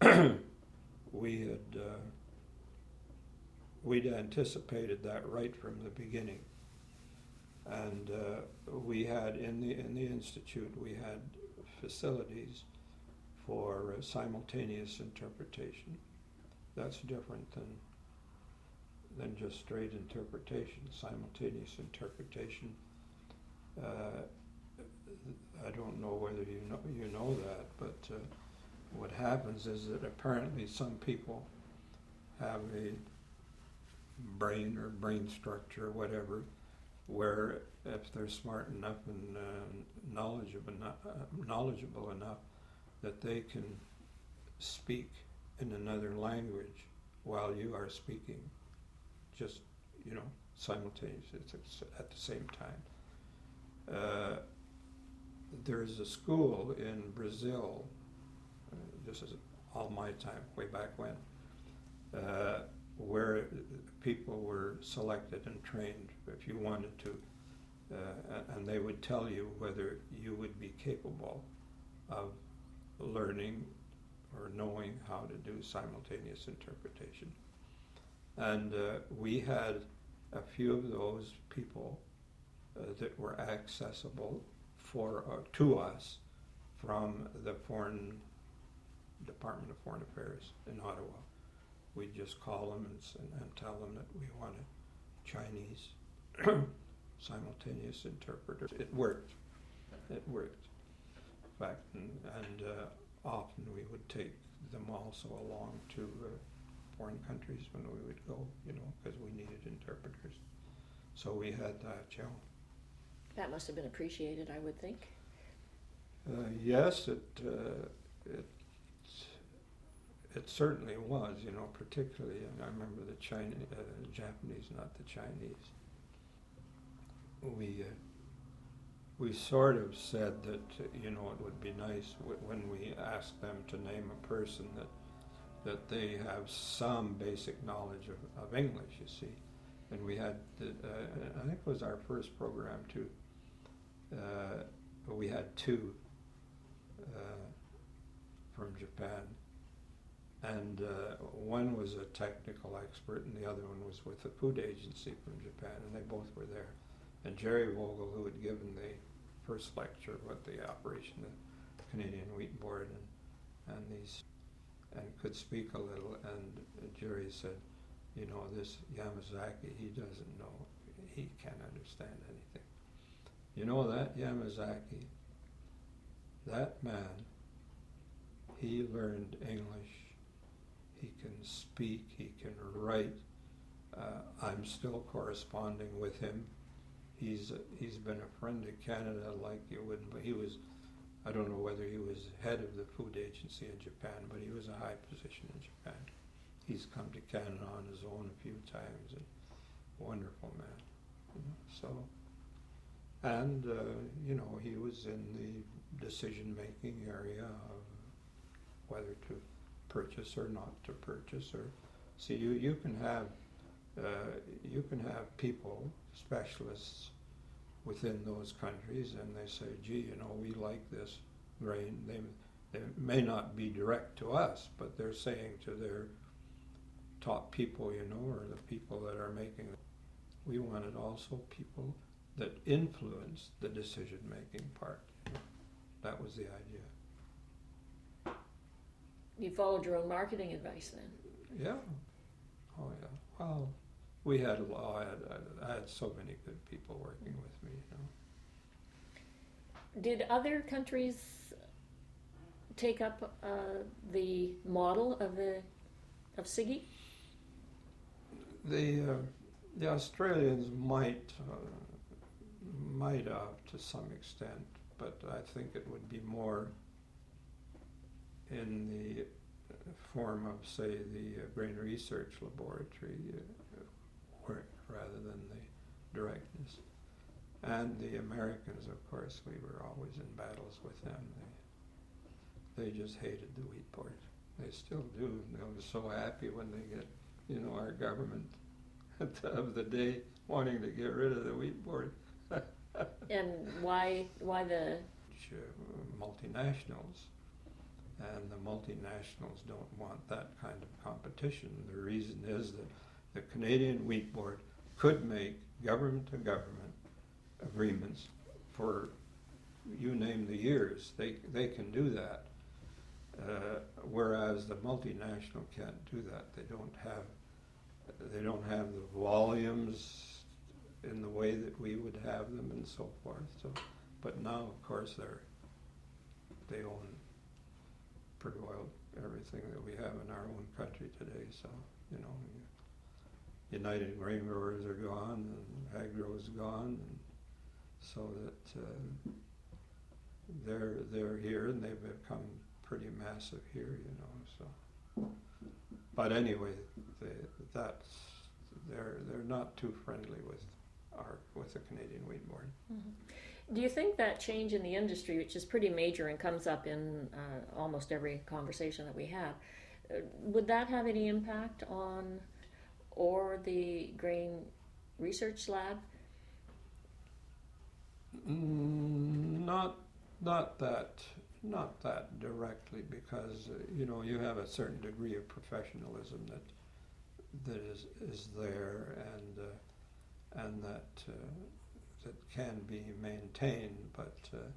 we'd anticipated that right from the beginning, and we had in the institute we had facilities for simultaneous interpretation. That's different than just straight interpretation. Simultaneous interpretation. I don't know whether you know that, but what happens is that apparently some people have a brain or brain structure, whatever, where if they're smart enough and knowledgeable enough that they can speak in another language while you are speaking, just, simultaneously at the same time. There's a school in Brazil, this is all my time, way back when, where people were selected and trained if you wanted to, and they would tell you whether you would be capable of learning or knowing how to do simultaneous interpretation. And we had a few of those people that were accessible to us from the Department of Foreign Affairs in Ottawa. We'd just call them and tell them that we wanted Chinese simultaneous interpreters. It worked. In fact, and often we would take them also along to foreign countries when we would go, because we needed interpreters. So we had that, That must have been appreciated, I would think. Yes, it certainly was, particularly, I remember the Japanese, not the Chinese. We sort of said that, it would be nice when we asked them to name a person that they have some basic knowledge of English, you see. And we had, I think it was our first program too, we had two from Japan. And one was a technical expert and the other one was with the food agency from Japan, and they both were there. And Jerry Vogel, who had given the first lecture about the operation of the Canadian Wheat Board and could speak a little, and Jerry said, this Yamazaki, he doesn't know, he can't understand anything. That Yamazaki, that man, he learned English, he can speak, he can write. I'm still corresponding with him. He's been a friend of Canada like you wouldn't, but he was, I don't know whether he was head of the food agency in Japan, but he was a high position in Japan. He's come to Canada on his own a few times, and wonderful man. So, and he was in the decision-making area of whether to purchase or not to purchase, or see, you can have people, specialists within those countries, and they say, gee, we like this grain. They may not be direct to us, but they're saying to their top people, or the people that are making it. We wanted also people that influence the decision-making part. That was the idea. You followed your own marketing advice then? Yeah. Oh, yeah. Well, we had I had so many good people working with me, Did other countries take up the model of SIGI? The Australians might have to some extent, but I think it would be more in the form of, say, the Grain Research Laboratory work rather than the directness. And the Americans, of course, we were always in battles with them. They just hated the Wheat Board. They still do. They were so happy when they get, our government of the day wanting to get rid of the wheat board. And why the? Multinationals, and the multinationals don't want that kind of competition. The reason is that the Canadian Wheat Board could make government-to-government agreements for, you name the years. They can do that, whereas the multinational can't do that. They don't have the volumes in the way that we would have them, and so forth. So, but now, of course, they own pretty well everything that we have in our own country today. So, United Grain Growers are gone, and Agro is gone, and so that they're here, and they've become pretty massive here. So, but anyway, they're not too friendly with the Canadian Wheat Board. Mm-hmm. Do you think that change in the industry, which is pretty major and comes up in almost every conversation that we have, would that have any impact on or the Grain Research Lab? Not that directly, because you have a certain degree of professionalism that is there, and that can be maintained. But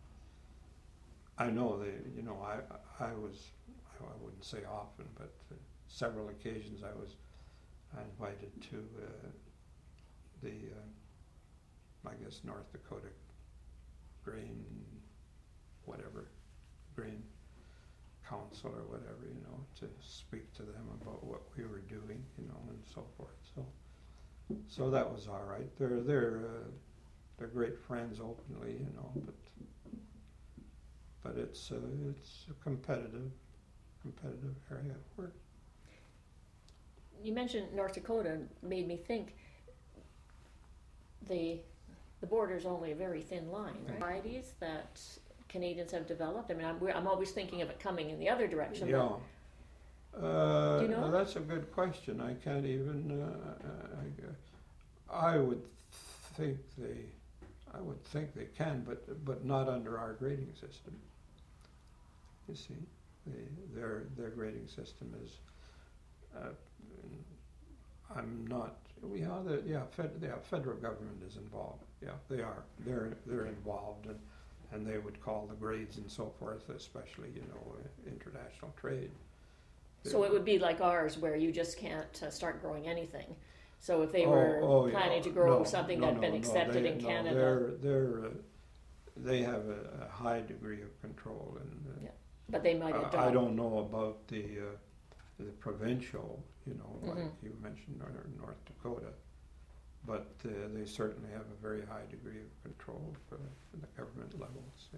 I know I wouldn't say often, but several occasions I invited to the I guess North Dakota Grain Council or whatever, to speak to them about what we were doing, and so forth. So that was all right. They're great friends openly, but it's a competitive area of work. You mentioned North Dakota, made me think the border's only a very thin line, right? Varieties that Canadians have developed. I mean, I'm always thinking of it coming in the other direction. Yeah. Do you know? That's a good question. I can't even. I would think they can, but not under our grading system. You see, their grading system is. I'm not. Federal government is involved. Yeah, they are. They're involved, and they would call the grades and so forth, especially international trade. So it would be like ours, where you just can't start growing anything. So if they were planning to grow something that had been accepted in Canada, they have a high degree of control, and but they might adopt. I don't know about the provincial, like Mm-hmm. you mentioned, North Dakota, but they certainly have a very high degree of control for the government levels.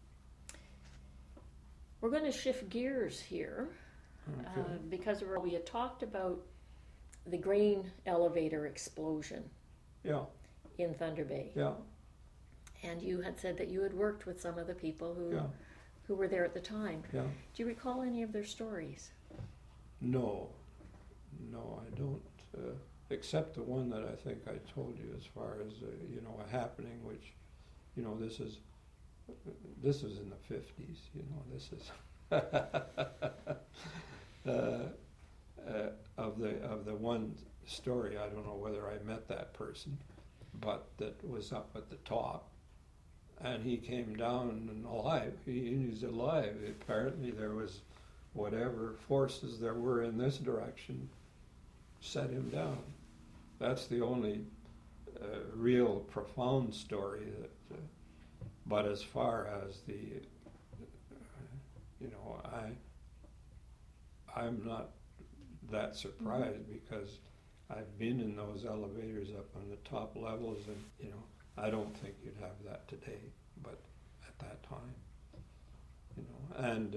We're going to shift gears here, Okay. because we had talked about the grain elevator explosion Yeah, in Thunder Bay. yeah, And you had said that you had worked with some of the people who were there at the time. yeah. Do you recall any of their stories? No, I don't. Except the one that I think I told you, as far as a happening, which this is in the 50s. This is of the one story. I don't know whether I met that person, but that was up at the top, and he came down and alive. He's alive. Apparently there was whatever forces there were in this direction set him down. That's the only real profound story that. But as far as I'm not that surprised, because I've been in those elevators up on the top levels, and I don't think you'd have that today, but at that time, and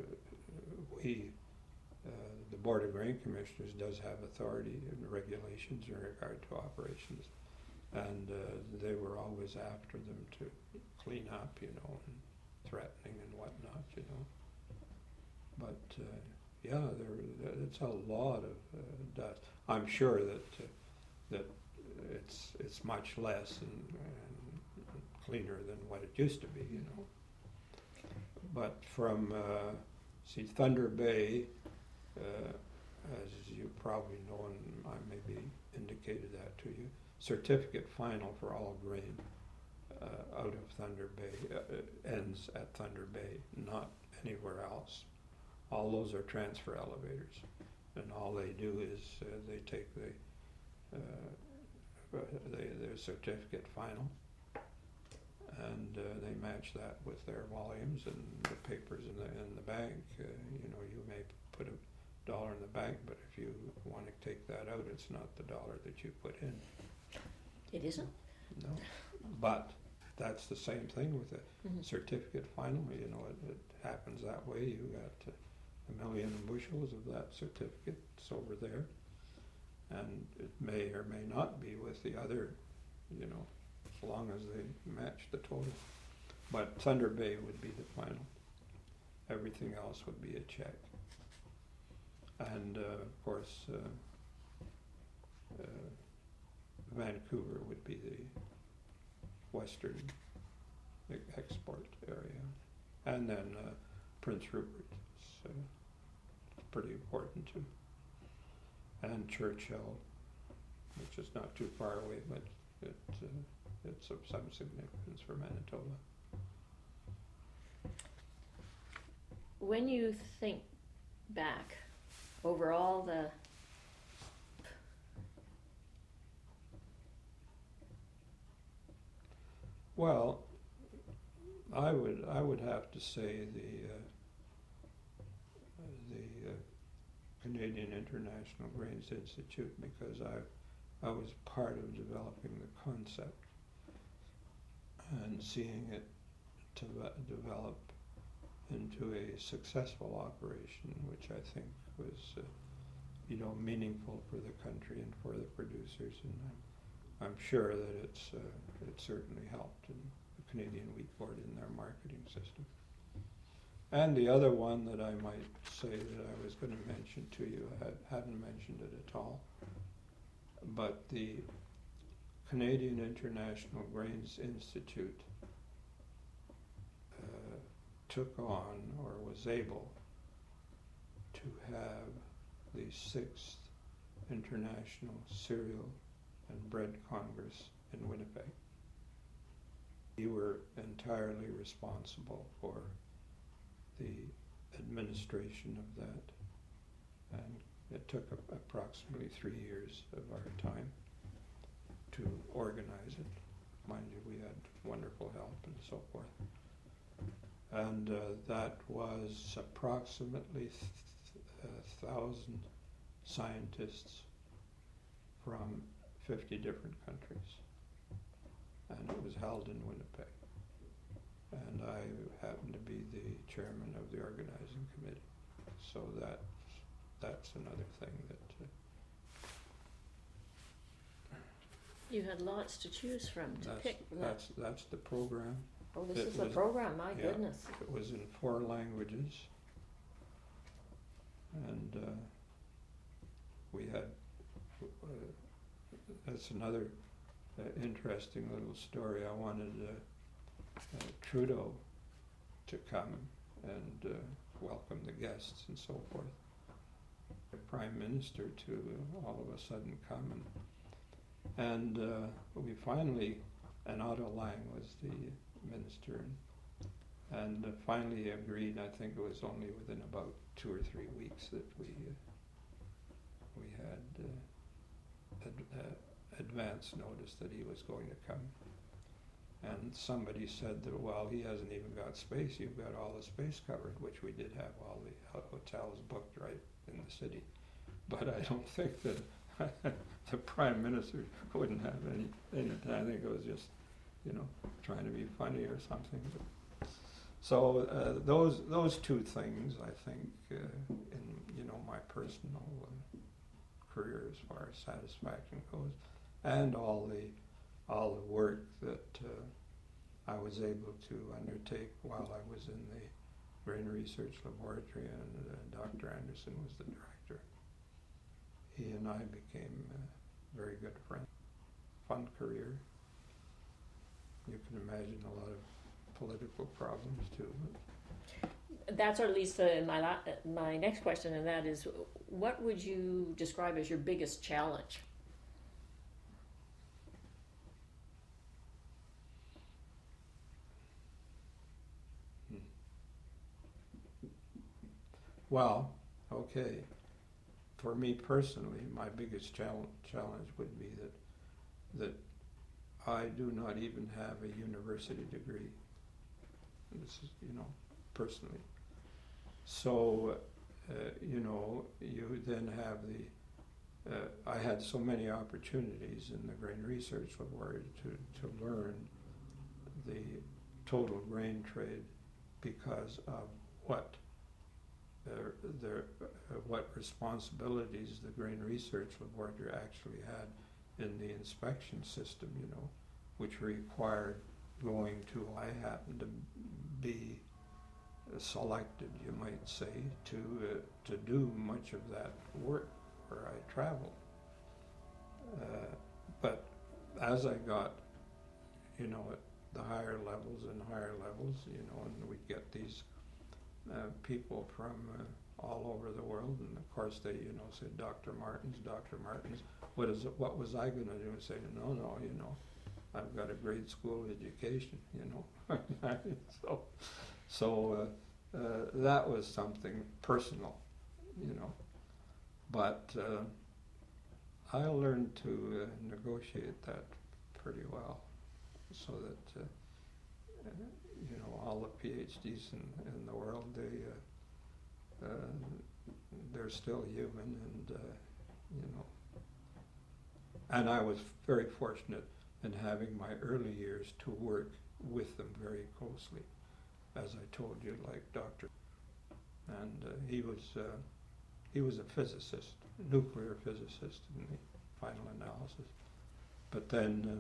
the Board of Grain Commissioners does have authority and regulations in regard to operations, and they were always after them to clean up, and threatening and whatnot, but yeah, it's a lot of dust. I'm sure that it's much less and cleaner than what it used to be, you know. But from Thunder Bay, as you probably know, and I maybe indicated that to you, certificate final for all grain out of Thunder Bay ends at Thunder Bay, not anywhere else. All those are transfer elevators, and all they do is they take their certificate final, and they match that with their volumes and the papers in the bank. You know, you may put $1 in the bank, but if you want to take that out, it's not the $1 that you put in. It isn't? No, but that's the same thing with the certificate final. You know, it happens that way. You got a million bushels of that certificate. It's over there, and it may or may not be with the other, you know, as long as they match the total. But Thunder Bay would be the final. Everything else would be a check. And of course, Vancouver would be the western export area, and then Prince Rupert is pretty important too, and Churchill, which is not too far away, but it's of some significance for Manitoba. When you think back over all the Well, I would have to say the Canadian International Grains Institute, because I was part of developing the concept and seeing it to develop into a successful operation, which I think was you know, meaningful for the country and for the producers, and I'm sure that it certainly helped in the Canadian Wheat Board in their marketing system. And the other one that I might say that I was going to mention to you, I hadn't mentioned it at all, but the Canadian International Grains Institute took on, or was able to have, the 6th International Cereal and Bread Congress in Winnipeg. We were entirely responsible for the administration of that, and it took approximately 3 years of our time to organize it. Mind you, we had wonderful help and so forth. And that was approximately 1,000 scientists from 50 different countries, and it was held in Winnipeg, and I happened to be the chairman of the organizing committee, so that's another thing that you had lots to choose from to pick. That's the program. Oh, this is the program, my goodness. It was in 4 languages, and we had that's another interesting little story. I wanted Trudeau to come and welcome the guests and so forth. The Prime Minister to all of a sudden come, and we finally, and Otto Lang was the minister, and finally agreed. I think it was only within about 2 or 3 weeks that we had advance notice that he was going to come. And somebody said that, well, he hasn't even got space. You've got all the space covered, which we did have all the hotels booked right in the city. But I don't think that the Prime Minister wouldn't have any. I think it was just, you know, trying to be funny or something. So those 2 things, I think, in, you know, my personal career as far as satisfaction goes, and all the work that I was able to undertake while I was in the Grain Research Laboratory, and Dr. Anderson was the director. He and I became very good friends. Fun career. You can imagine a lot of political problems too. That sort of leads to my next question, and that is, what would you describe as your biggest challenge? Well, okay. For me personally, my biggest challenge would be that I do not even have a university degree. This is, personally. So, you then have I had so many opportunities in the Grain Research Laboratory to learn the total grain trade because of what responsibilities the Grain Research Laboratory actually had in the inspection system, which required going to, I happened to be selected, you might say, to do much of that work where I traveled. But as I got, at the higher levels, and we'd get these people from all over the world, and of course they, said, Dr. Martins, what was I going to do? And say, no, I've got a grade school education, So that was something personal, But I learned to negotiate that pretty well, so that all the PhDs in the world, they're still human, and I was very fortunate in having my early years to work with them very closely, as I told you, like Dr. And he was a physicist, nuclear physicist in the final analysis. But then,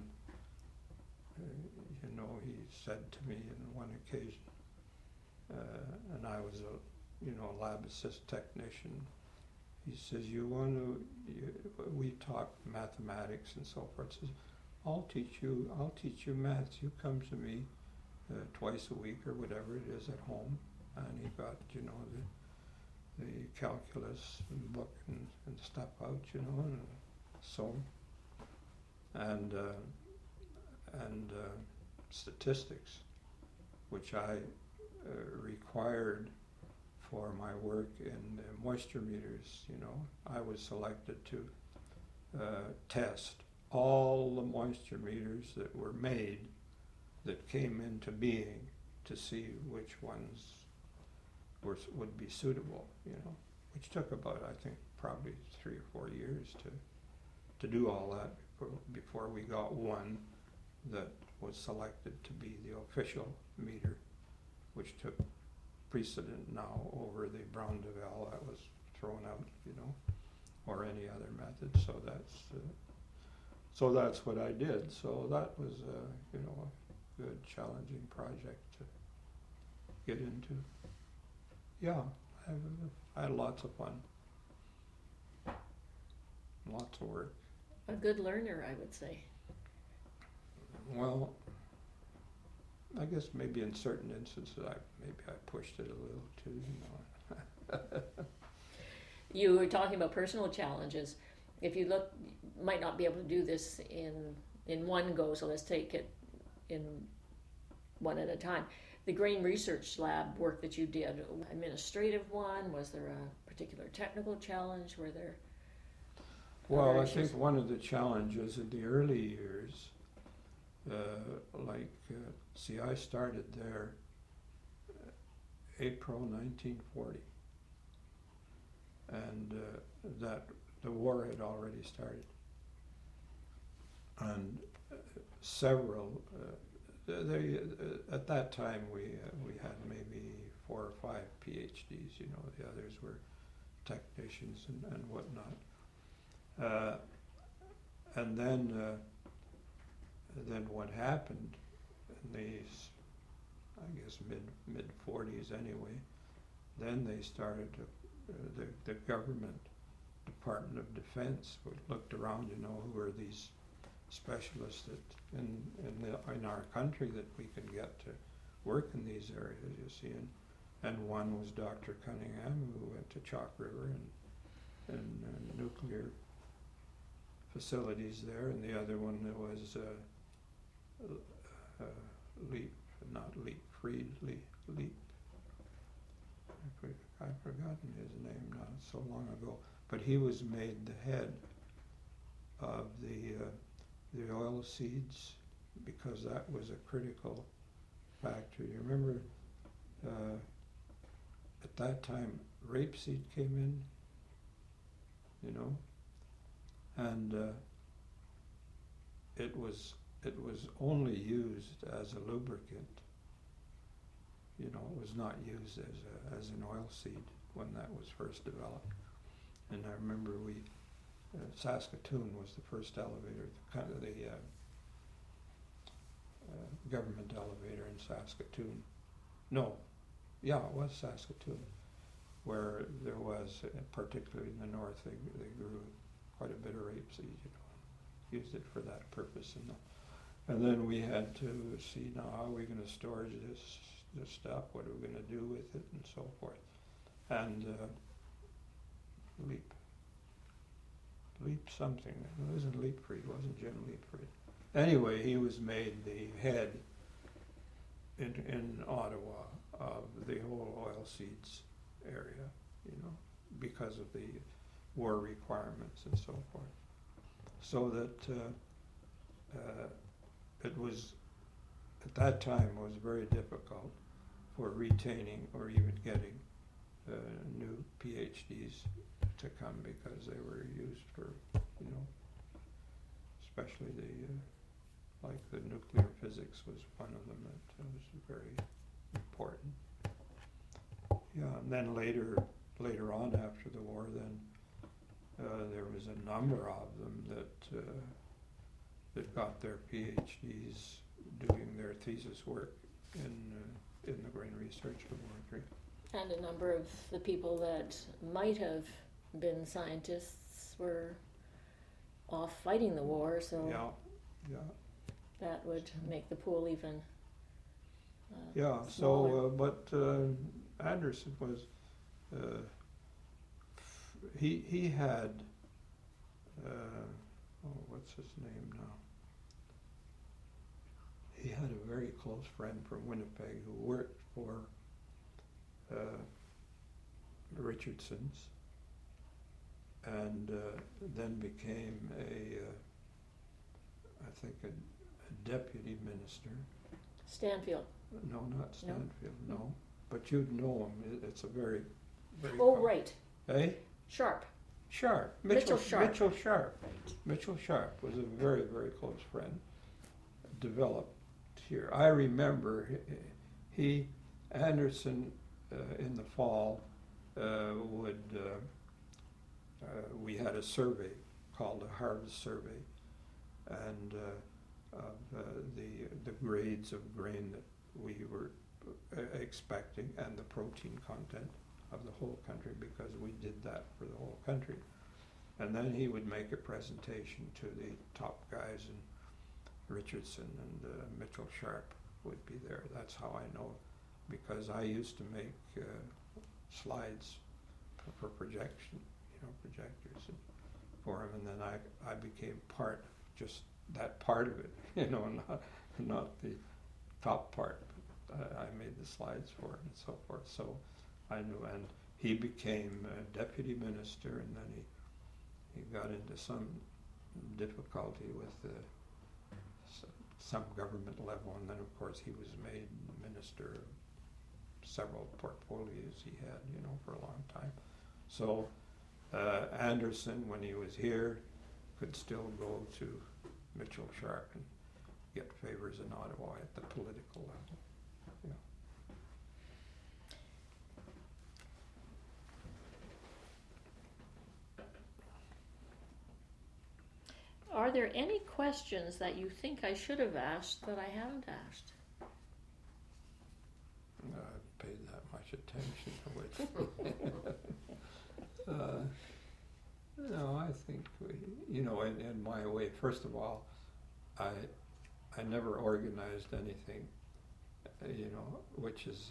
he said to me on one occasion, and I was a lab assist technician. He says, we talk mathematics and so forth. He says, I'll teach you maths. You come to me twice a week or whatever it is at home. And he got, the calculus book and stuff out, and so, and statistics, which I required for my work in moisture meters. I was selected to test all the moisture meters that were made, that came into being, to see which ones would be suitable, which took about, I think, probably 3 or 4 years to do all that before we got one that was selected to be the official meter, which took precedent now over the Brown-Duval that was thrown out, or any other method. So that's what I did. So that was a good, challenging project to get into. Yeah, I had lots of fun, lots of work. A good learner, I would say. Well, I guess maybe in certain instances I pushed it a little too, You were talking about personal challenges. If you look, might not be able to do this in one go, so let's take it in one at a time. The Grain Research Lab work that you did, administrative one, was there a particular technical challenge? Were there Well, I think one of the challenges in the early years, I started there April 1940, and that the war had already started, and several. At that time, we had maybe 4 or 5 PhDs. The others were technicians and whatnot. And then what happened in these, I guess, mid 40s anyway, then they started to, the government, Department of Defense, looked around, who are these specialists that in our country that we can get to work in these areas, you see. And one was Dr. Cunningham, who went to Chalk River and nuclear facilities there, and the other one was Leap. I've forgotten his name now, so long ago. But he was made the head of the oil seeds because that was a critical factor. You remember at that time rapeseed came in, and it was only used as a lubricant. It was not used as an oil seed when that was first developed. And I remember Saskatoon was the first elevator, the government elevator in Saskatoon. No, yeah, it was Saskatoon, where there was, particularly in the north, they grew quite a bit of rapeseed, used it for that purpose. And then we had to see, now how are we going to storage this stuff, what are we going to do with it, and so forth. And Leap something, it wasn't Leapfried, it wasn't Jim Leapfried. Anyway, he was made the head in Ottawa of the whole oilseeds area, because of the war requirements and so forth. So that it was, at that time, it was very difficult for retaining or even getting new PhDs to come because they were used for, especially like the nuclear physics was one of them that was very important. Yeah, and then later on after the war, then there was a number of them that got their PhDs doing their thesis work in the Grain Research Laboratory. And a number of the people that might have been scientists were off fighting the war, so yeah. that would make the pool even smaller. But Anderson was, he had, what's his name now? He had a very close friend from Winnipeg who worked for Richardson's, and then became I think a deputy minister. Stanfield. No, not Stanfield, no. But you'd know him. It's a very, very... Oh, right. Eh? Sharp. Mitchell Sharp. Mitchell Sharp. Right. Mitchell Sharp was a very, very close friend. Developed here. I remember Anderson in the fall we had a survey called a harvest survey, and of the grades of grain that we were expecting and the protein content of the whole country, because we did that for the whole country. And then he would make a presentation to the top guys, and Richardson and Mitchell Sharp would be there. That's how I know, because I used to make slides for projection, projectors for him, and then I became part, just that part of it, not the top part. But I made the slides for him and so forth. So I knew, and he became a deputy minister, and then he got into some difficulty with some government level, and then of course he was made minister of several portfolios he had, for a long time. So Anderson, when he was here, could still go to Mitchell Sharp and get favors in Ottawa at the political level. Are there any questions that you think I should have asked that I haven't asked? I paid that much much attention to it. No, I think in my way. First of all, I never organized anything, which is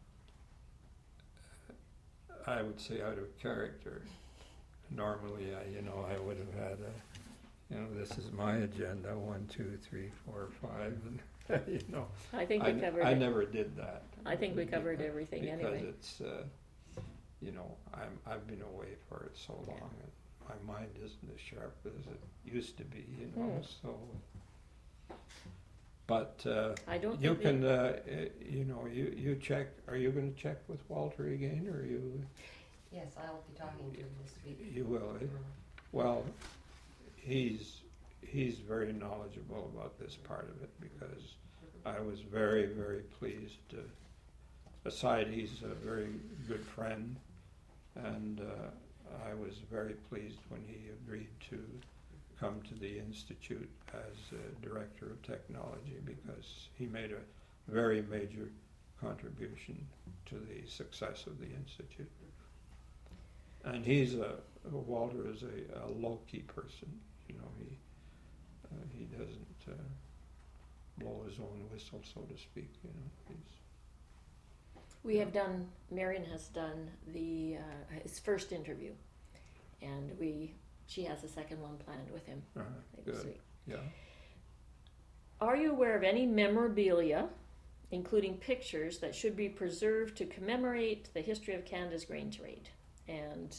I would say out of character. Normally, I would have had this is my agenda, 1, 2, 3, 4, 5, and I think we covered I it. never did that. I think we covered everything anyway. Because it's, I've been away for it so long, and my mind isn't as sharp as it used to be, so. But I don't you think can, you check. Are you going to check with Walter again, or you? Yes, I'll be talking to him this week. You will. Well, he's very knowledgeable about this part of it, because I was very, very pleased. Aside, he's a very good friend, and I was very pleased when he agreed to come to the Institute as Director of Technology, because he made a very major contribution to the success of the Institute. And Walter is a low-key person. He doesn't blow his own whistle, so to speak. Marion has done his first interview, and she has a second one planned with him this Good. week. Yeah. Are you aware of any memorabilia, including pictures, that should be preserved to commemorate the history of Canada's grain trade and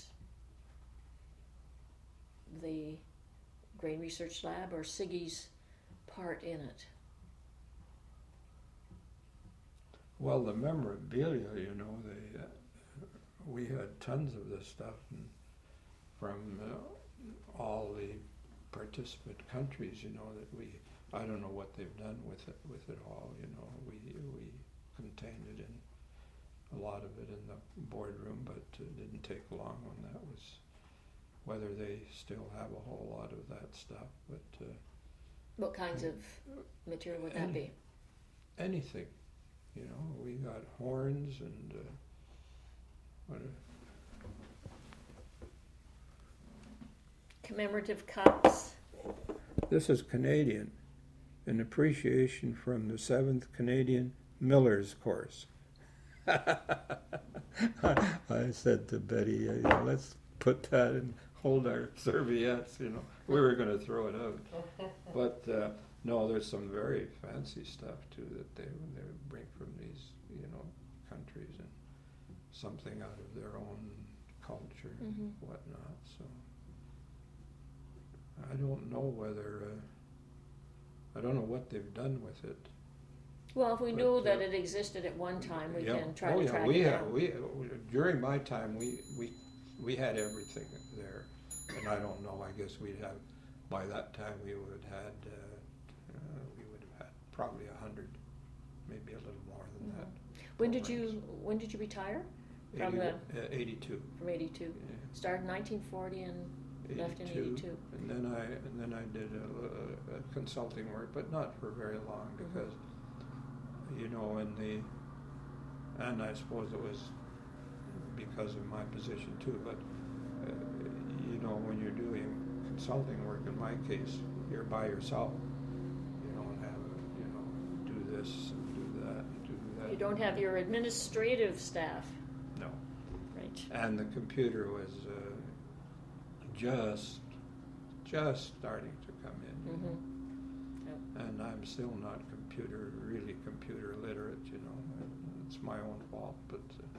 the Grain Research Lab, or SIGGI's part in it? Well, the memorabilia, we had tons of this stuff from all the participant countries. I don't know what they've done with it all. We contained it in a lot of it in the boardroom, but it didn't take long when that was. Whether they still have a whole lot of that stuff, but what kinds of material would that be? Anything. We got horns and commemorative cups. This is Canadian, an appreciation from the 7th Canadian Miller's Course. I said to Betty, let's put that and hold our serviettes. We were going to throw it out, but no, there's some very fancy stuff too that they bring from these countries, and something out of their own culture and whatnot. So I don't know I don't know what they've done with it. Well, if we know that it existed at one time, we can try to track it down. During my time, we had everything there, and I don't know. I guess we'd have, by that time we would have had probably 100, maybe a little more than that. When did you retire? From 82. From 82. Yeah. Started in 1940 and left in 82. And then I did a consulting work, but not for very long, because and I suppose it was because of my position too, but when you're doing consulting work, in my case, you're by yourself. You don't have do this and do that and do that. You don't have your administrative staff. No. Right. And the computer was just starting to come in. Yep. And I'm still not really computer literate. It's my own fault, but.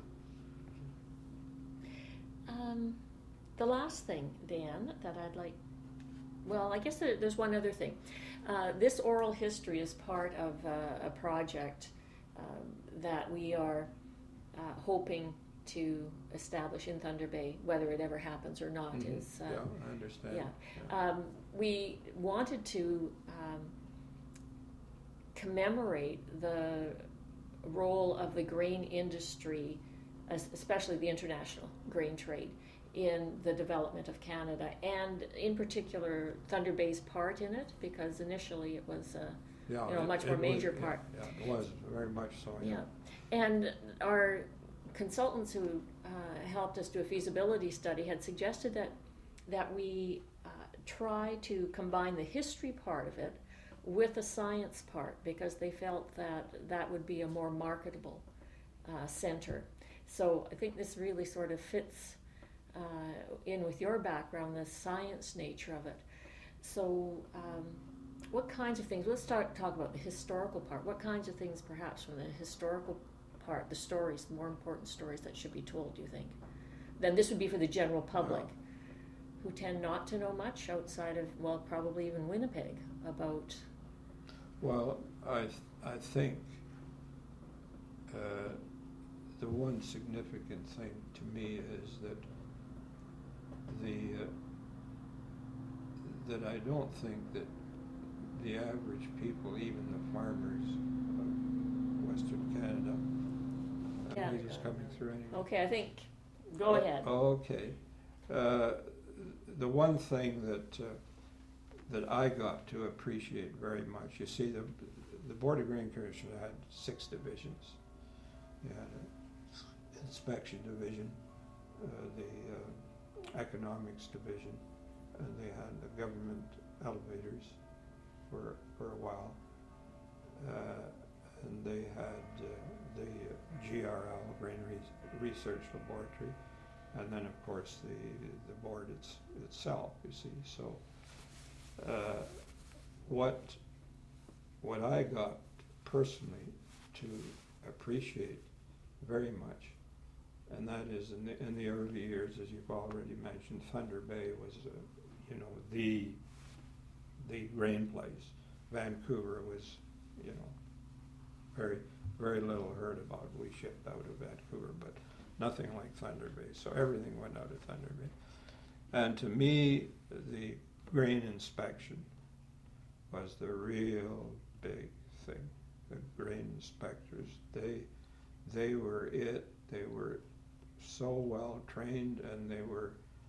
The last thing, Dan, that I'd like, well, I guess there's one other thing. This oral history is part of a project that we are hoping to establish in Thunder Bay. Whether it ever happens or not is... yeah, I understand. Yeah. We wanted to commemorate the role of the grain industry, especially the international grain trade, in the development of Canada, and in particular Thunder Bay's part in it, because initially it was a much more major part. Yeah, it was very much so. Yeah, and our consultants who helped us do a feasibility study had suggested that we try to combine the history part of it with the science part, because they felt that would be a more marketable center. So I think this really sort of fits in with your background, the science nature of it. So what kinds of things, let's talk about the historical part. What kinds of things perhaps from the historical part, the stories, the more important stories that should be told, do you think? Then this would be for the general public, who tend not to know much outside of, well, probably even Winnipeg about... Well, I think the one significant thing to me is that that I don't think that the average people, even the farmers of Western Canada, Yeah. Meat is coming through anyway. Okay, I think, go ahead. Okay. The one thing that I got to appreciate very much, you see, the Board of Grain Commission had 6 divisions. You had an inspection division, the economics division, and they had the government elevators for a while, and they had the GRL, Grain Research Laboratory, and then of course the board itself, you see. So what I got personally to appreciate very much, and that is in the early years, as you've already mentioned, Thunder Bay was the grain place. Vancouver was, very, very little heard about. We shipped out of Vancouver, but nothing like Thunder Bay. So everything went out of Thunder Bay. And to me, the grain inspection was the real big thing. The grain inspectors, they were it. They were so well trained, and they were,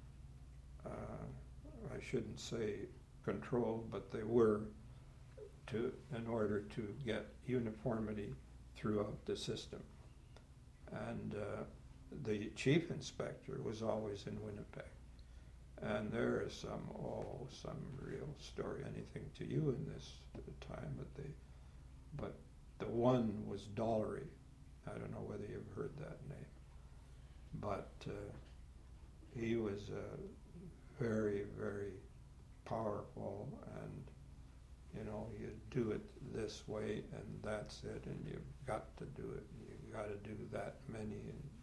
I shouldn't say controlled, but they were in order to get uniformity throughout the system. And the chief inspector was always in Winnipeg. And there is some real story, anything to you in this time, but the one was Dollery. I don't know whether you've heard that name, but he was very, very powerful, and you do it this way, and that's it, and you've got to do it, and you've got to do that many,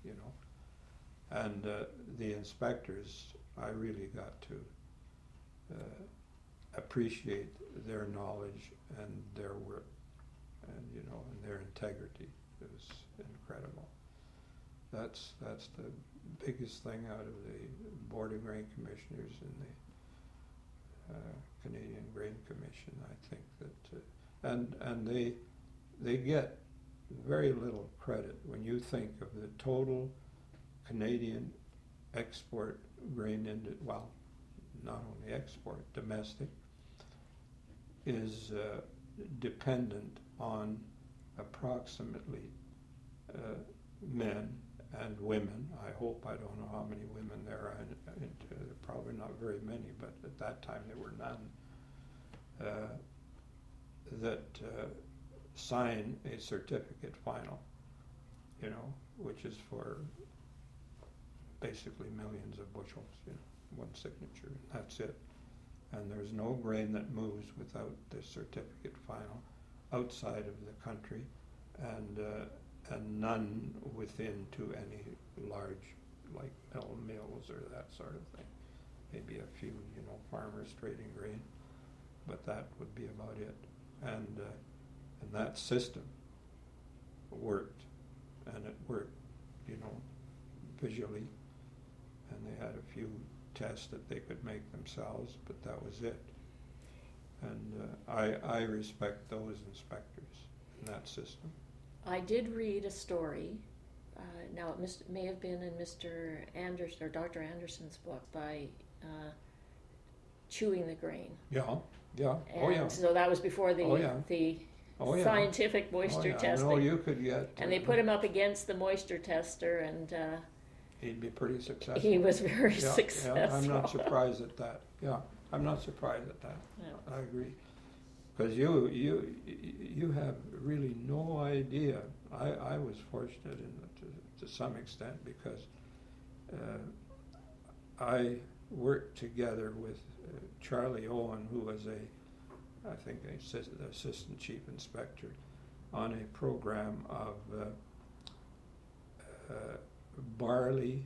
and the inspectors, I really got to appreciate their knowledge and their work, and and their integrity. It was incredible. That's the biggest thing out of the Board of Grain Commissioners and the Canadian Grain Commission. I think that and they get very little credit when you think of the total Canadian export grain into, well, not only export, domestic, is dependent on approximately men and women. I hope, I don't know how many women there are, probably not very many, but at that time there were none, that sign a certificate final, which is for basically millions of bushels, one signature, and that's it. And there's no grain that moves without this certificate final outside of the country, and none within to any large, like mills or that sort of thing. Maybe a few, farmers trading grain, but that would be about it. And that system worked, and it worked, visually, and they had a few tests that they could make themselves, but that was it. And I respect those inspectors in that system. I did read a story, now it may have been in Mr. Anderson, or Dr. Anderson's book, by Chewing the Grain. Yeah. And Oh yeah. so that was before the Oh, yeah. the Oh, yeah. scientific moisture Oh, yeah. testing. No, you could get. And they put him up against the moisture tester, and He'd be pretty successful. he was very Yeah, successful. Yeah, I'm not surprised at that. Yeah, I'm not surprised at that. Yeah. I agree. Because you have really no idea. I was fortunate to some extent because I worked together with Charlie Owen, who was I think the assistant chief inspector, on a program of barley,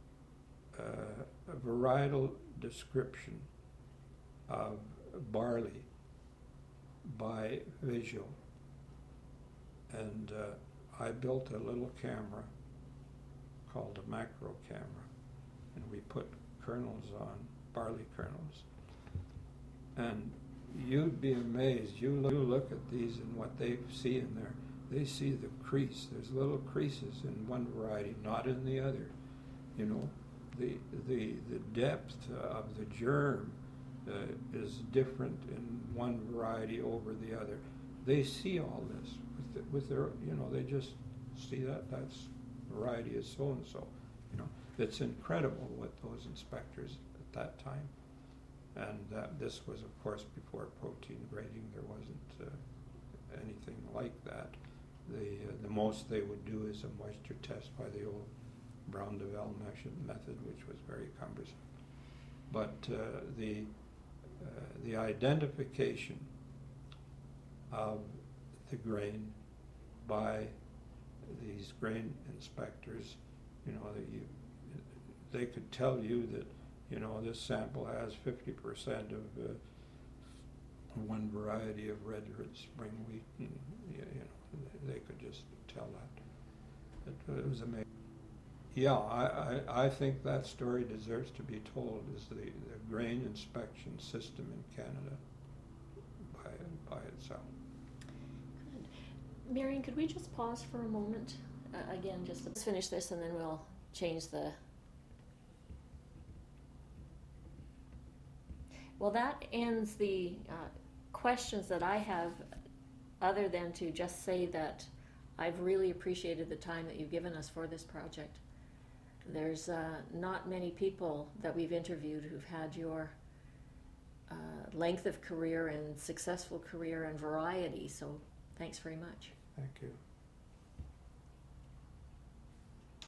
a varietal description of barley by visual. And I built a little camera called a macro camera, and we put kernels on, barley kernels. And you'd be amazed. You look at these and what they see in there. They see the crease. There's little creases in one variety, not in the other. You know, the depth of the germ is different in one variety over the other. They see all this with their, you know, they just see that's variety is so and so. You know, it's incredible what those inspectors at that time. And this was, of course, before protein grading. There wasn't anything like that. The most they would do is a moisture test by the old Brown-Devel method, which was very cumbersome. But the identification of the grain by these grain inspectors, you know, they could tell you that, you know, this sample has 50% of one variety of red spring wheat, and, you know, they could just tell that. It was amazing. Yeah, I think that story deserves to be told, is the grain inspection system in Canada by itself. Good. Marion, could we just pause for a moment? Again, just let's finish this and then we'll change the... Well, that ends the questions that I have, other than to just say that I've really appreciated the time that you've given us for this project. There's not many people that we've interviewed who've had your length of career and successful career and variety, so thanks very much. Thank you.